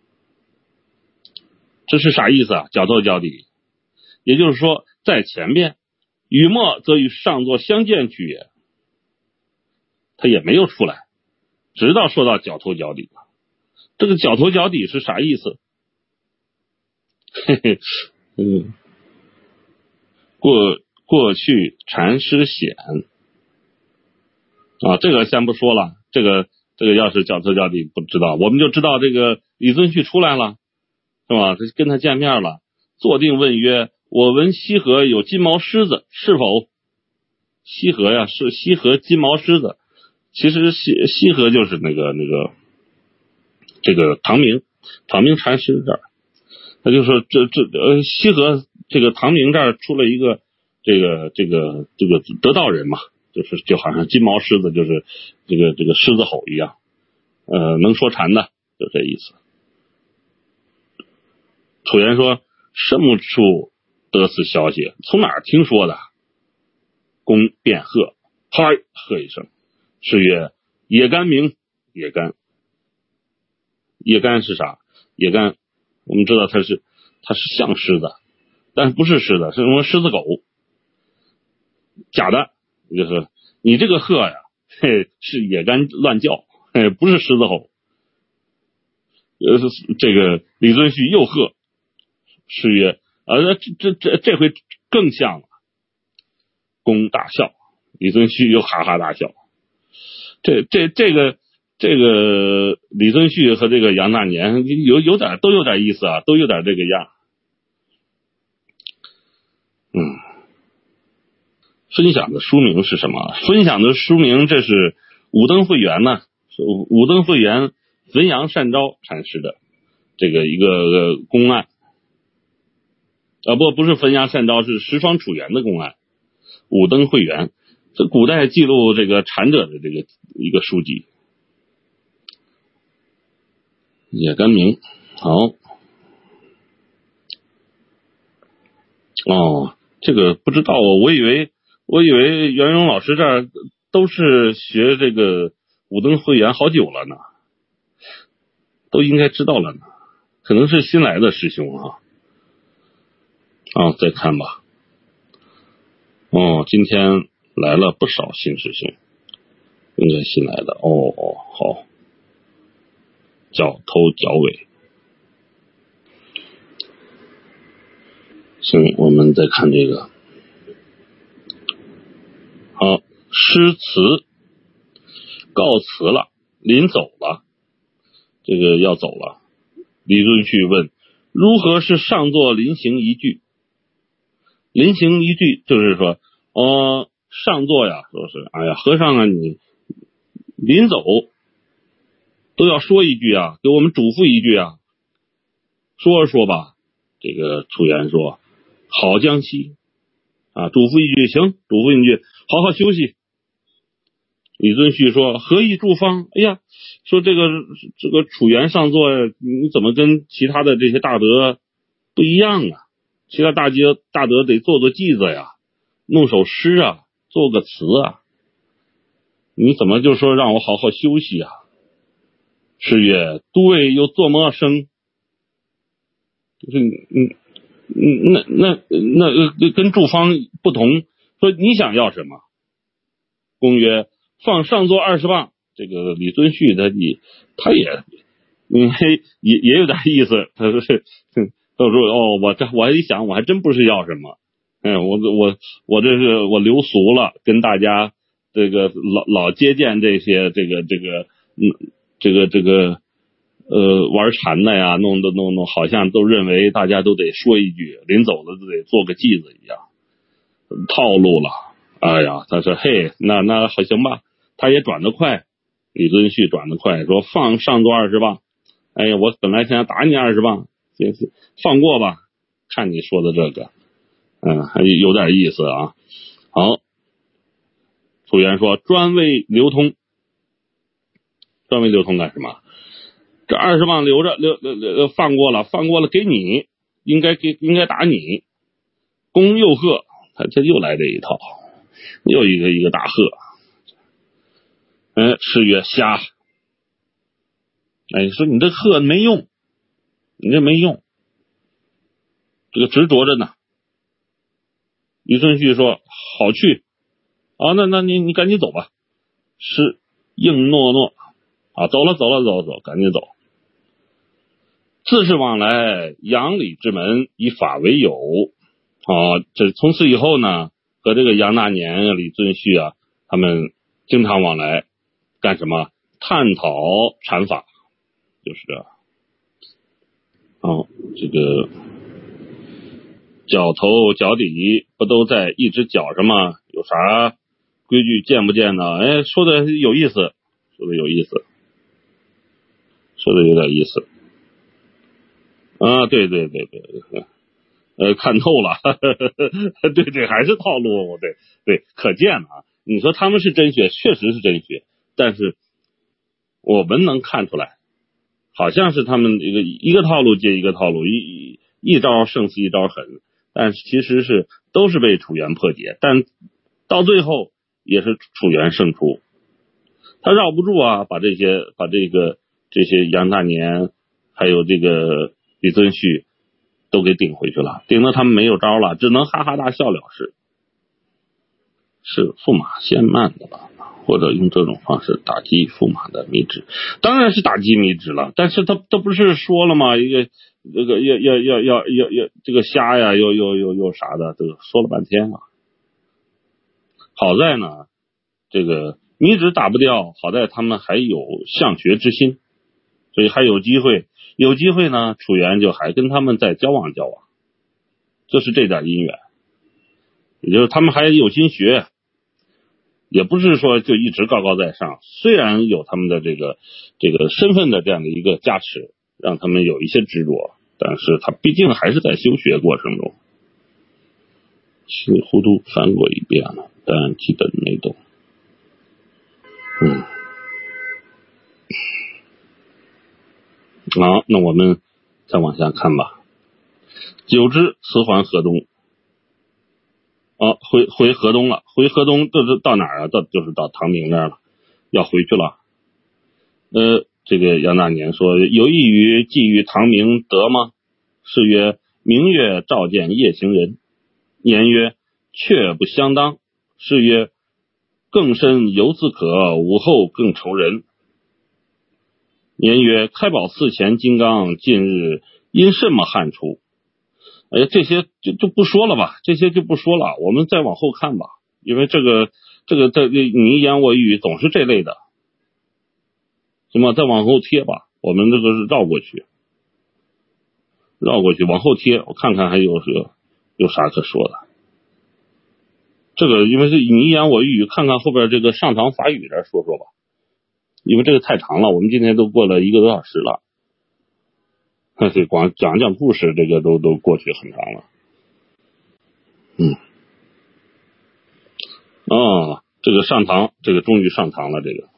这是啥意思啊？脚头脚底，也就是说在前面，与末则与上座相见去也，他也没有出来， 直到说到脚头脚底。这个脚头脚底是啥意思？嘿嘿，过去禅师显啊，这个先不说了，这个要是脚头脚底不知道，我们就知道这个李遵顼出来了，是吧？跟他见面了，坐定问曰：我闻西河有金毛狮子，是否？西河呀，是西河金毛狮子。其实西河就是那个这个唐明禅师这儿，他就说西河这个唐明这儿出了一个这个得道人嘛，就好像金毛狮子，就是这个狮子吼一样，能说禅的，就这意思。楚原说：什么处得此消息？从哪儿听说的？公便喝，嗨，喝一声，是曰：野干名。野干是啥？野干我们知道它是像狮子，但是不是狮子，是什么狮子狗，假的，就是你这个鹤呀，是野干乱叫，不是狮子吼。这个李遵顼又喝，是曰：这回更像了。公大笑，李遵顼又哈哈大笑。这个李遵顼和这个杨大年都有点意思啊，都有点这个样。分享的书名是什么？分享的书名这是武登会元呢，是武登会元汾阳善昭禅师的这个一个公案不是汾阳善昭，是石窗楚原的公案。武登会元，这古代记录这个禅者的这个一个书籍。野干名，好。这个不知道，我以为袁荣老师这儿都是学这个武登会元好久了呢，都应该知道了呢，可能是新来的师兄啊。再看吧。今天来了不少新师兄，应该新来的。好，脚头脚尾。行，我们再看这个。好，诗词告辞了，临走了，这个要走了。李遵顼问：如何是上座临行一句？临行一句就是说，上座呀，说是哎呀，和尚啊，你临走都要说一句啊，给我们嘱咐一句啊，说吧。这个楚原说：好江西啊，嘱咐一句，行，嘱咐一句，好好休息。李遵顼说：何以住方？哎呀，说这个楚原上座，你怎么跟其他的这些大德不一样啊？其他大德得做记子呀，弄首诗啊，做个词啊，你怎么就说让我好好休息啊？是曰：都尉又作么生？就是那跟住方不同，说你想要什么？公曰：放上座20磅。这个李遵顼他也有点意思，他说我一想，我还真不是要什么，我这是我流俗了，跟大家这个老接见这些玩禅的呀，弄，好像都认为大家都得说一句，临走了都得做个记子一样，套路了。哎呀，他说嘿，那好行吧，他也转得快，李遵顼转得快，说放上座20磅。哎呀，我本来想打你20磅，放过吧，看你说的这个，还有点意思啊。好，楚原说：专为流通干什么？这20磅留着，放过了给你，应该打你。公又喝，他又来这一套，又一个大喝。是曰：瞎。说你这喝没用，你这没用，这个执着着呢。李遵顼说：好去啊，那你赶紧走吧。是应诺诺啊，走了，赶紧走。自是往来杨李之门，以法为友。这从此以后呢，和这个杨大年、李遵顼啊，他们经常往来干什么？探讨禅法，就是这个脚头脚底不都在一只脚上吗？有啥规矩见不见呢？说的有意思，说的有点意思啊！对，看透了，对，还是套路，对，可见啊，你说他们是真学，确实是真学，但是我们能看出来，好像是他们一个套路接一个套路，一招胜似一招狠，但是其实是都是被楚原破解，但到最后也是楚原胜出，他绕不住啊，把这些杨大年还有这个李遵顼都给顶回去了，顶得他们没有招了，只能哈哈大笑了事。是驸马先慢的吧？或者用这种方式打击驸马的迷之，当然是打击迷之了。但是他不是说了吗？一个这个要这个瞎呀，又啥的，这个说了半天了。好在呢，这个迷之打不掉，好在他们还有向学之心，所以还有机会。有机会呢，楚原就还跟他们再交往，这是这点姻缘，也就是他们还有心学。也不是说就一直高高在上，虽然有他们的这个身份的这样的一个加持，让他们有一些执着，但是他毕竟还是在修学过程中。是糊涂翻过一遍了，但基本没懂。好，那我们再往下看吧。久之，辞还河东。回河东了，回河东这是到哪儿啊？就是到唐明那儿了，要回去了。这个杨大年说：“有意于寄于唐明得吗？”是曰：“明月照见夜行人。”言曰：“却不相当。”是曰：“更深犹自可，午后更愁人。”言曰：“开宝寺前金刚，近日因什么汉出？”这些就不说了吧，这些就不说了，我们再往后看吧，因为这个你一言我一语总是这类的，行吗？再往后贴吧，我们这个是绕过去往后贴，我看看还有啥可说的。这个因为是你一言我一语，看看后边这个上堂法语这说吧，因为这个太长了，我们今天都过了1个多小时了。但是光讲故事，这个都过去很长了。这个上堂，这个终于上堂了，这个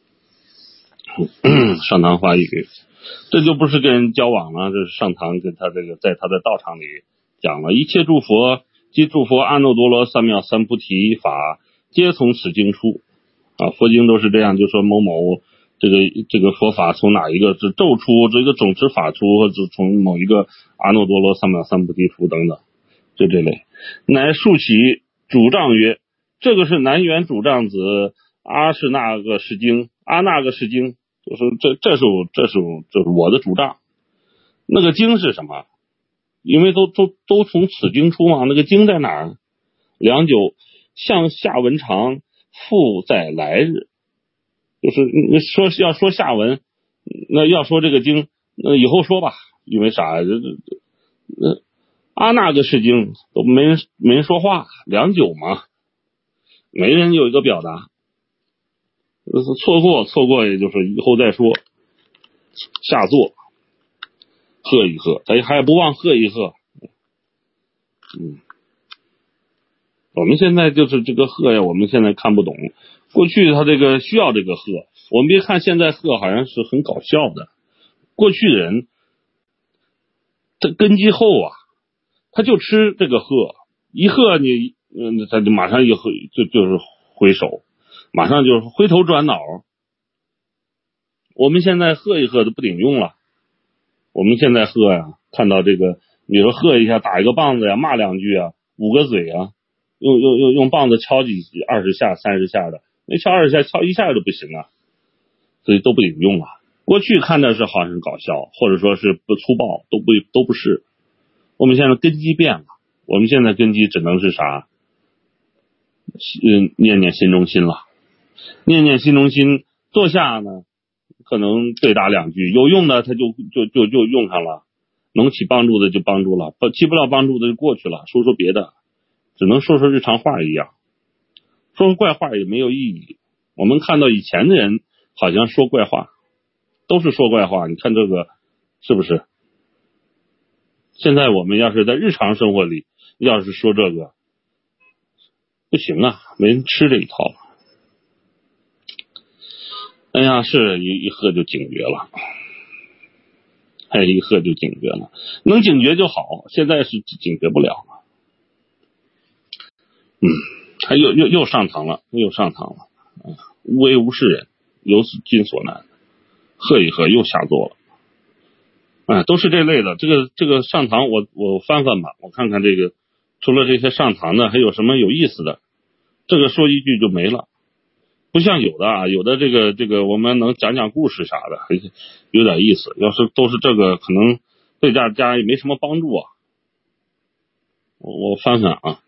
上堂法语，这就不是跟人交往了，这是上堂跟他这个在他的道场里讲了，一切诸佛及诸佛阿耨多罗三藐三菩提法，皆从此经出。佛经都是这样，就说某某。这个佛法从哪一个是咒出，这个种子法出，或者从某一个阿耨多罗三藐三菩提出等等，就这类。乃竖起主杖曰：“这个是南辕主杖子，阿是那个是经，阿那个是经。”就是这是我的主杖。那个经是什么？因为都从此经出嘛，那个经在哪儿？良久，向下文长，复在来日。就是你要说下文，那要说这个经，那以后说吧，因为啥？阿那个是经都没人说话，良久嘛，没人有一个表达，错过，也就是以后再说。下座，喝一喝，还不忘喝一喝。我们现在就是这个喝呀，我们现在看不懂。过去他这个需要这个喝，我们别看现在喝好像是很搞笑的，过去的人这根基厚啊，他就吃这个喝，一喝你他就马上一喝就是回手，马上就是回头转脑。我们现在喝一喝都不顶用了，我们现在喝呀，看到这个你说喝一下，打一个棒子呀，骂两句啊，捂个嘴啊，用棒子敲20下30下的，没敲20下，敲1下都不行啊，所以都不顶用了。 过去看的是好像搞笑，或者说是不粗暴，都不是。我们现在根基变了，我们现在根基只能是啥？念念心中心了，念念心中心，坐下呢，可能对答两句，有用的他就用上了，能起帮助的就帮助了，起不了帮助的就过去了，说说别的，只能说说日常话一样，说说怪话也没有意义。我们看到以前的人好像说怪话，都是说怪话，你看这个是不是？现在我们要是在日常生活里，要是说这个不行啊，没人吃这一套。哎呀，是一喝就警觉了，一喝就警觉了，能警觉就好，现在是警觉不了。他又上堂了，无为无事人，有此尽所难，喝一喝又下作了。都是这类的。这个上堂我翻翻吧，我看看这个除了这些上堂的还有什么有意思的，这个说一句就没了。不像有的这个我们能讲讲故事啥的，还是有点意思。要是都是这个，可能对大家也没什么帮助啊。我翻翻啊，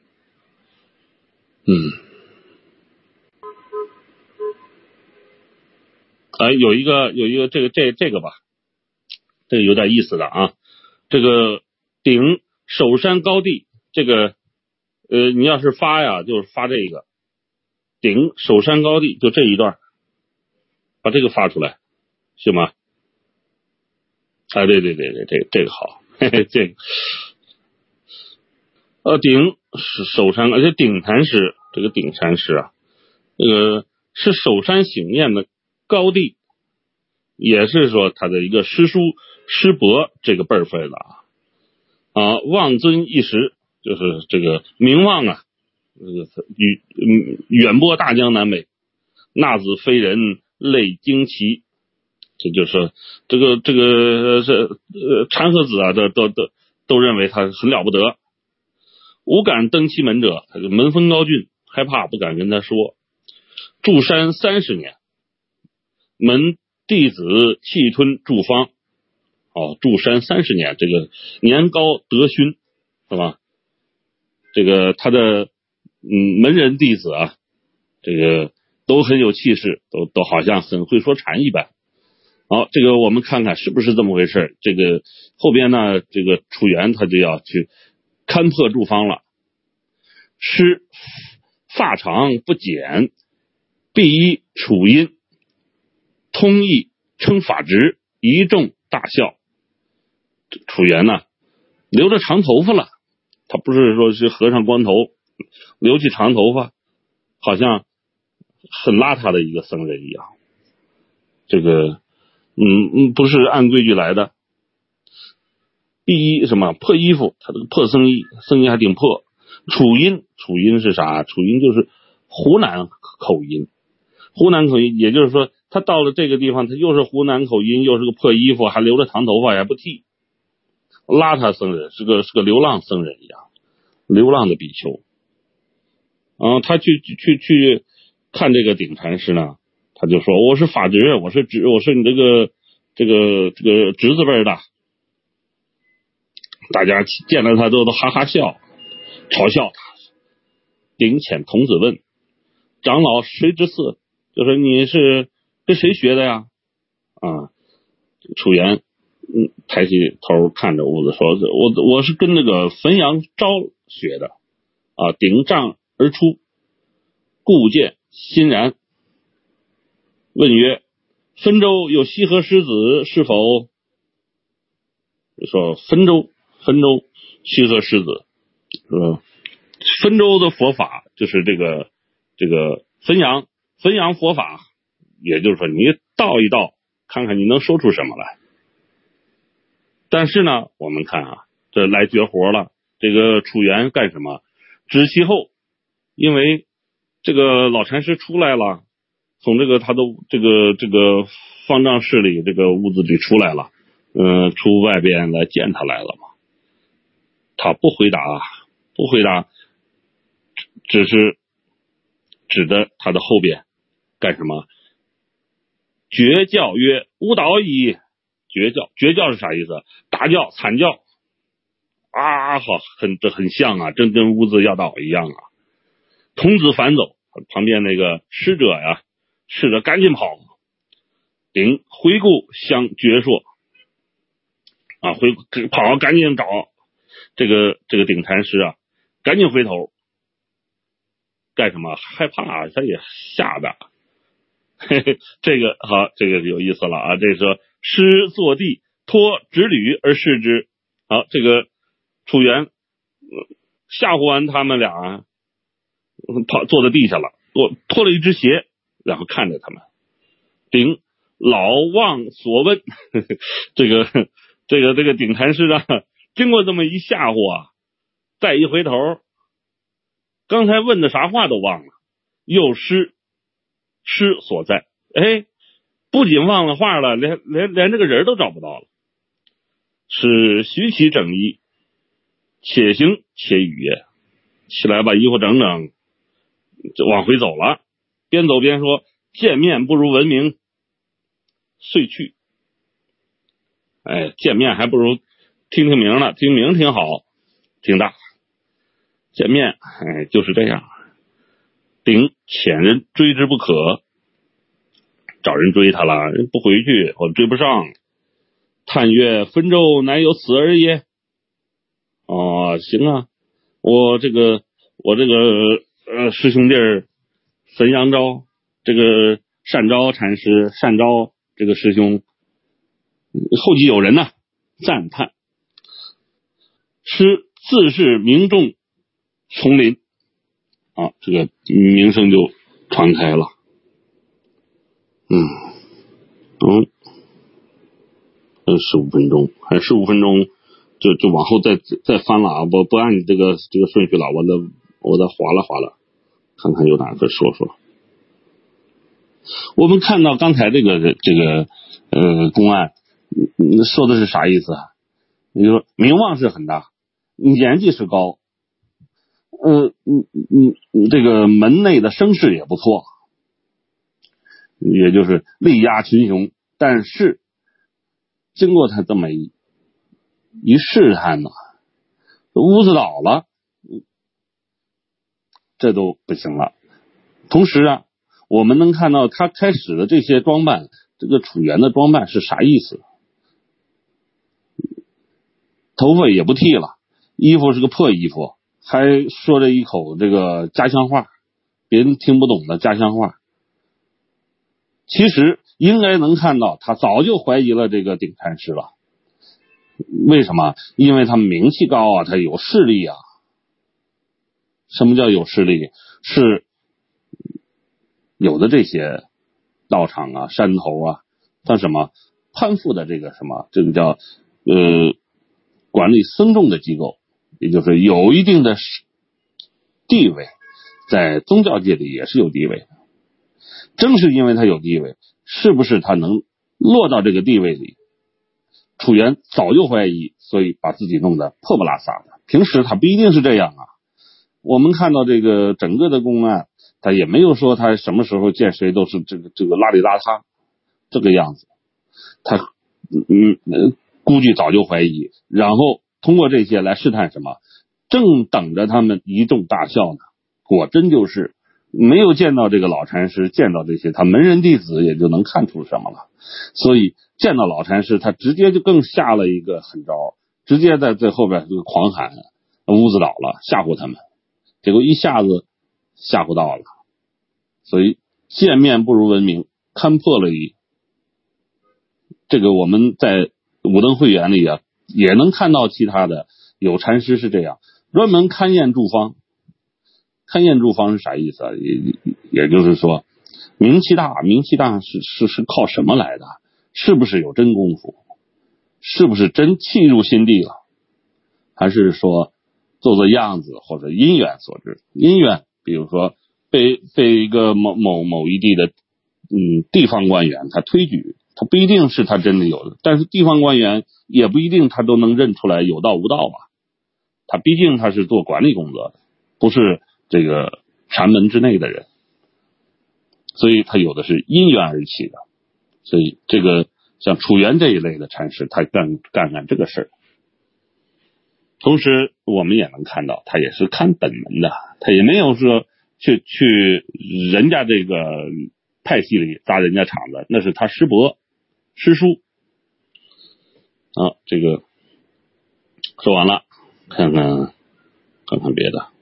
有一个这个吧，这个有点意思的啊。这个顶首山高地，这个你要是发呀，就是发这个顶首山高地，就这一段，把这个发出来，行吗？对，这个好，这个顶首山，而且顶禅师这个顶禅师啊，是首山醒念的高地，也是说他的一个师叔师伯这个辈分了望尊一时，就是这个名望啊，远播大江南北，纳子非人泪惊奇，这就是这个是禅和子啊，都认为他很了不得。无敢登其门者，他就门风高峻，害怕不敢跟他说。住山30年，门弟子气吞住方。住山30年，这个年高德勋，是吧？这个他的门人弟子啊，这个都很有气势，都好像很会说禅一般。好，这个我们看看是不是这么回事。这个后边呢，这个楚原他就要去勘破住方了。施发长不减，必依楚音，通义称法直，一众大笑。楚原呢，留着长头发了，他不是说是和尚光头，留起长头发，好像很邋遢的一个僧人一样。这个不是按规矩来的。第一什么破衣服，他这个破僧衣还挺破。楚音是啥？楚音就是湖南口音，也就是说他到了这个地方，他又是湖南口音，又是个破衣服，还留着长头发，还不剃，邋遢僧人，是个流浪僧人一样，流浪的比丘。他去看这个顶禅师呢，他就说我是法直，我是你这个侄子辈的。大家见了他都哈哈笑，嘲笑他。顶遣童子问长老谁之嗣，就说你是跟谁学的呀？楚原抬起头看着屋子说，我是跟那个汾阳昭学的顶杖而出，故见欣然，问曰汾州有西河狮子是否？说汾州西河狮子，汾州的佛法就是这个汾阳佛法，也就是说你道一道，看看你能说出什么来。但是呢，我们看这来绝活了。这个楚原干什么？知其后，因为这个老禅师出来了，从这个他的这个方丈室里这个屋子里出来了，出外边来见他来了嘛。他不回答，只是指着他的后边干什么？ 绝叫曰：吾倒矣。绝叫是啥意思？大叫惨叫啊，好，这很像啊，真跟屋子要倒一样啊。童子反走，旁边那个使者呀，使者赶紧跑。顶回顾相绝说啊，跑赶紧找这个顶禅师啊，赶紧回头干什么？害怕啊，他也吓的。嘿嘿，这个好，这个有意思了啊！这说师坐地托直履而视之。好，这个楚原吓唬完他们俩，坐在地下了，脱了一只鞋，然后看着他们。顶老忘所问，这个顶禅师啊，经过这么一吓唬啊，再一回头，刚才问的啥话都忘了，又失所在。哎，不仅忘了话了，连这个人都找不到了。是徐其整衣，且行且语也。起来把衣服整整，就往回走了。边走边说：见面不如闻名，遂去。哎，见面还不如听名呢，听名挺好，挺大。见面，哎，就是这样。顶遣人追之不可，找人追他了，人不回去，我追不上。叹曰：汾州乃有此而也。哦，行啊，我这个师兄弟汾阳昭，这个单昭禅师，单昭这个师兄后继有人呐，赞叹。师自是名众丛林啊，这个名声就传开了。15分钟，还15分钟就往后再翻了啊！我不按你这个顺序了，我再划拉，看看有哪个说。我们看到刚才这个公案，说的是啥意思啊？你说名望是很大，年纪是高，这个门内的声势也不错，也就是力压群雄，但是经过他这么一试探呢，屋子倒了，这都不行了。同时啊，我们能看到他开始的这些装扮，这个楚原的装扮是啥意思？头发也不剃了，衣服是个破衣服，还说着一口这个家乡话，别人听不懂的家乡话。其实应该能看到他早就怀疑了这个顶禅师了。为什么？因为他名气高啊，他有势力啊。什么叫有势力？是有的这些道场啊、山头啊，像什么攀附的这个叫管理僧众的机构，也就是有一定的地位，在宗教界里也是有地位的。正是因为他有地位，是不是他能落到这个地位里？楚原早就怀疑，所以把自己弄得破不拉撒的。平时他不一定是这样啊。我们看到这个整个的公案，他也没有说他什么时候见谁都是这个邋里邋遢这个样子。他估计早就怀疑，然后通过这些来试探什么，正等着他们一众大笑呢。果真就是没有见到这个老禅师，见到这些他门人弟子也就能看出什么了。所以见到老禅师，他直接就更下了一个狠招，直接在最后边就狂喊屋子倒了，吓唬他们。结果一下子吓唬到了，所以见面不如闻名，看破了矣。这个我们在武登会员里啊，也能看到其他的有禅师是这样，专门勘验住方。勘验住方是啥意思啊？也就是说，名气大是靠什么来的？是不是有真功夫？是不是真契入心地了？还是说做样子或者因缘所致？因缘，比如说被一个某一地的地方官员他推举，他不一定是他真的有的，但是地方官员也不一定他都能认出来有道无道啊。他毕竟他是做管理工作的，不是这个禅门之内的人，所以他有的是因缘而起的。 所以这个像楚原这一类的禅师，他干这个事儿。同时我们也能看到，他也是看本门的，他也没有说去人家这个派系里砸人家场子，那是他师伯师叔。这个说完了，看看别的。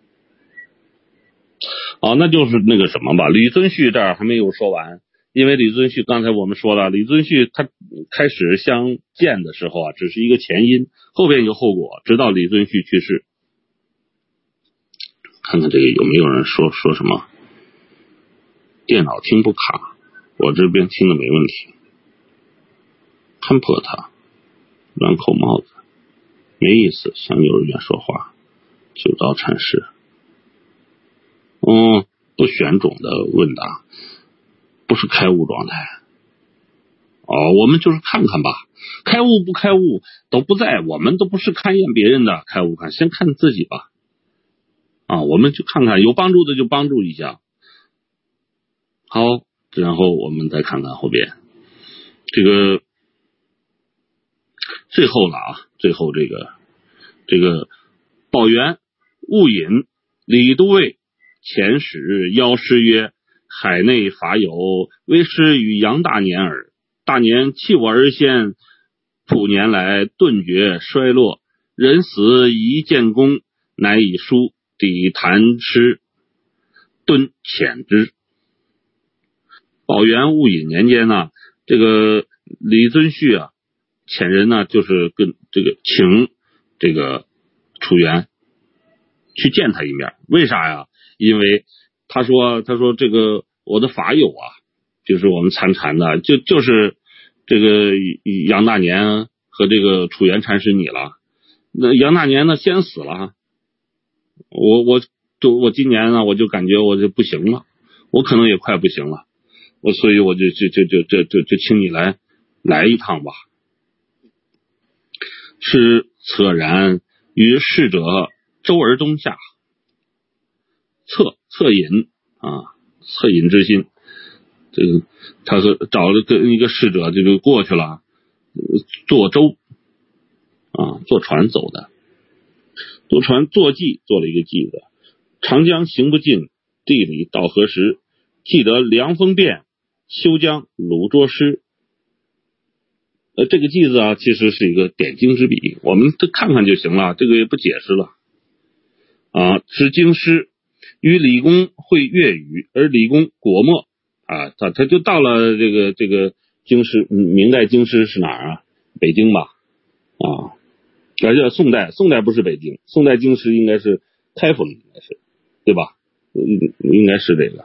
那就是那个什么吧，李遵顼这儿还没有说完，因为李遵顼刚才我们说了，李遵顼他开始相见的时候啊，只是一个前因，后边有后果，直到李遵顼去世。看看这个有没有人说什么电脑听不卡，我这边听的没问题。看破他乱扣帽子，没意思，向幼儿园说话，就遭禅师。不选种的问答，不是开悟状态。我们就是看看吧，开悟不开悟都不在，我们都不是看验别人的开悟看，先看自己吧。我们就看看有帮助的就帮助一下。好，然后我们再看看后边这个最后了最后这个宝元、悟隐、李都尉遣使邀师曰：海内法有，为师与杨大年耳。大年弃我而先，普年来顿绝衰落，人死一建功，乃以书抵谭师，敦遣之。宝元悟隐年间呢，这个李遵顼遣人呢，就是跟这个请这个楚原去见他一面。为啥呀？因为他说这个我的法友就是我们参禅的，就是这个杨大年和这个楚原禅师你了。那杨大年呢先死了，我今年呢我就感觉我就不行了，我可能也快不行了，所以我就请你来一趟吧。是策然于逝者周而东下，恻隐之心。这个他是找了一个逝者，这个过去了，坐舟坐船走的，坐船坐记，做了一个记子。长江行不尽，地理到何时？记得凉风变，休将鲁捉师。这个记子其实是一个点睛之笔，我们看看就行了，这个也不解释了。是京师与李公会粤语，而李公国墨他就到了这个京师。明代京师是哪儿北京吧？而且宋代不是北京，宋代京师应该是开封，应该是对吧？应该是这个。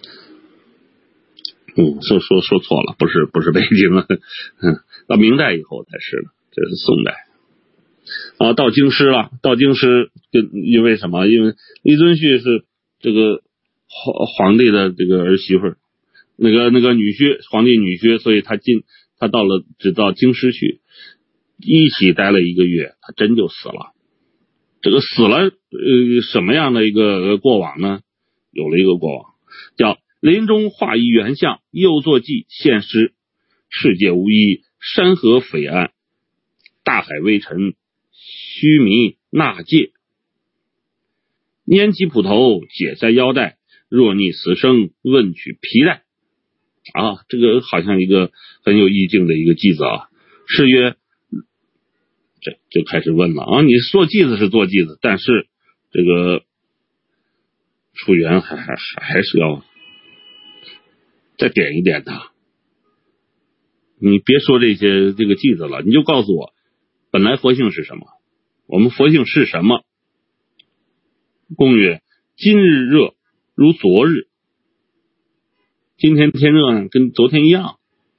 说错了，不是北京了。到明代以后才是了，这是宋代。到京师了，因为什么？因为李遵顼是这个皇帝的这个儿媳妇，那个女婿，皇帝女婿，所以他只到京师去，一起待了1个月，他真就死了。这个死了什么样的一个过往呢？有了一个过往，叫临终化一原相，又作记献诗。世界无一，山河匪岸，大海微尘，须弥纳戒。拈起斧头，解在腰带，若逆死生，问取皮带。这个好像一个很有意境的一个句子是曰，这就开始问了你做记子是做记子，但是这个楚原还是要再点一点他。你别说这个句子了，你就告诉我本来佛性是什么，我们佛性是什么。公曰：今日热如昨日。今天天热呢，跟昨天一样。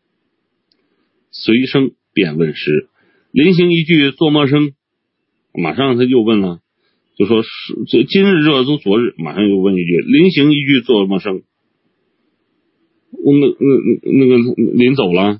随声便问师，临行一句作么声？马上他又问了，就说今日热如昨日，马上又问一句，临行一句作么声？那个临走了，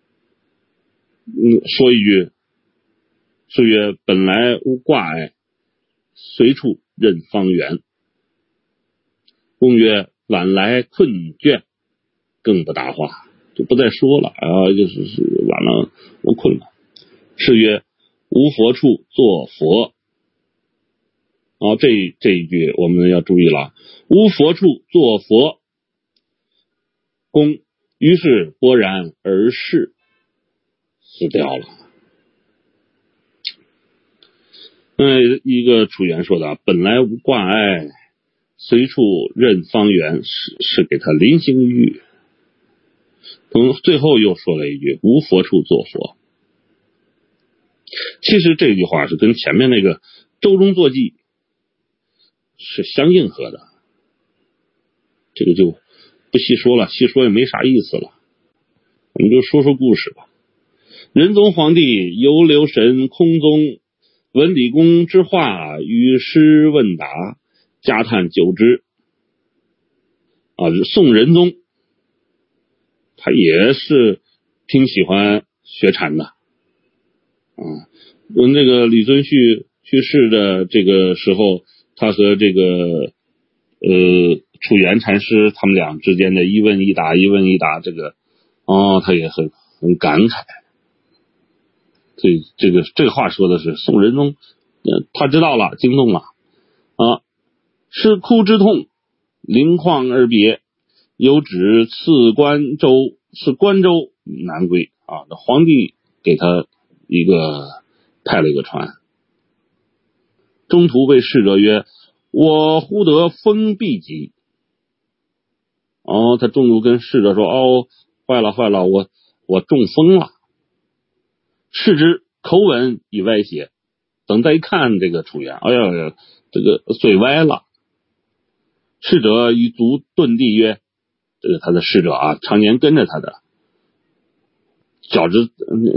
说一句，是曰：本来无挂碍，随处任方圆。公曰：晚来困倦，更不答话。 就不再说了啊，就是完了，我困了。是曰：无佛处作佛。这一句我们要注意了，无佛处作佛，公于是勃然而逝，死掉了。一个楚原说的，本来无挂碍，随处任方圆，是给他临行玉。最后又说了一句无佛处作佛。其实这句话是跟前面那个舟中坐骑是相应和的，这个就不细说了，细说也没啥意思了，我们就说说故事吧。仁宗皇帝游留神空宗，闻李公之话，于师问答，加叹久之。宋仁宗他也是挺喜欢学禅的那个李遵顼去世的这个时候，他和这个楚原禅师他们俩之间的一问一答，这个他也很感慨。这个话说的是宋仁宗他知道了，惊动了是哭之痛，临旷而别，有旨赐关州南归皇帝给他派了一个船，中途被侍者曰：我忽得风痹疾。他中途跟侍者说：坏了，我中风了。视之口吻已歪斜，等再一看这个楚原，这个嘴歪了。侍者与足遁地曰，这个他的侍者常年跟着他的，脚趾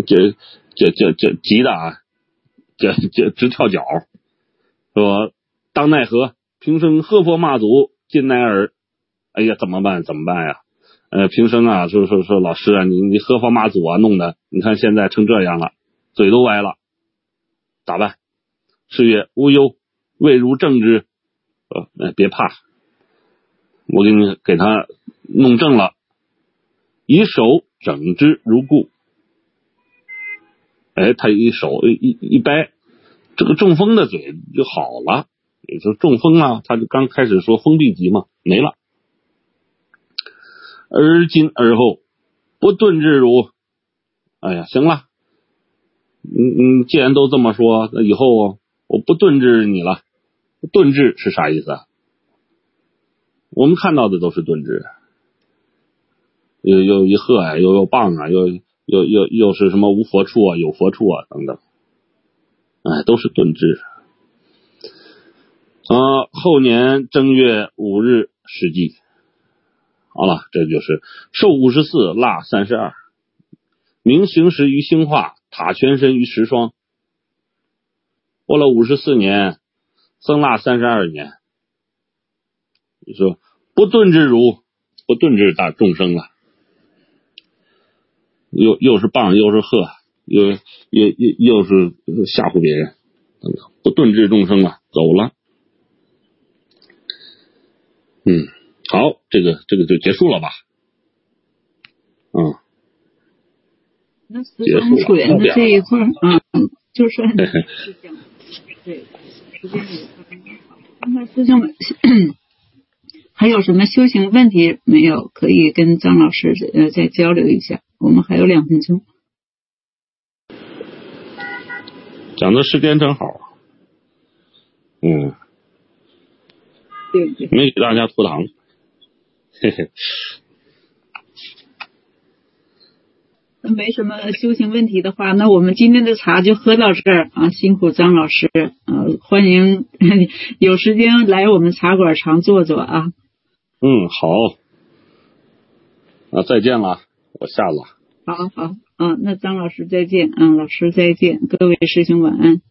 急的直跳脚，说当奈何，平生喝佛骂祖，近奈尔。哎呀，怎么办呀？平生说老师你喝佛骂祖弄的，你看现在成这样了，嘴都歪了，咋办？是曰：无忧，未如正之。别怕，我给他弄正了，以手整之如故。他一手一掰，这个中风的嘴就好了。也就是中风他就刚开始说风痹疾嘛，没了。而今而后，不顿至汝。行了，你既然都这么说，那以后我不顿至你了。顿至是啥意思啊？我们看到的都是顿至，有一鹤有棒又是什么无佛处有佛处等等，都是顿至。后年正月5日始祭。好了，这就是寿54，腊32，明行时于兴化，塔全身于石霜。过了54年，僧腊32年。你说不顿至如，不顿至大众生了，又是棒又是鹤，又是吓唬别人，不顿至众生了，走了。好，这个就结束了吧？ 那四川楚原的这一块就算是讲对时间也非常好。看看师兄们还有什么修行问题没有？可以跟张老师再交流一下。我们还有2分钟。 讲的时间正好。 对， 没给大家拖堂。 没什么修行问题的话，那我们今天的茶就喝到这儿辛苦张老师欢迎有时间来我们茶馆常坐坐好。 再见了，我下了。 好那张老师再见老师再见，各位师兄晚安。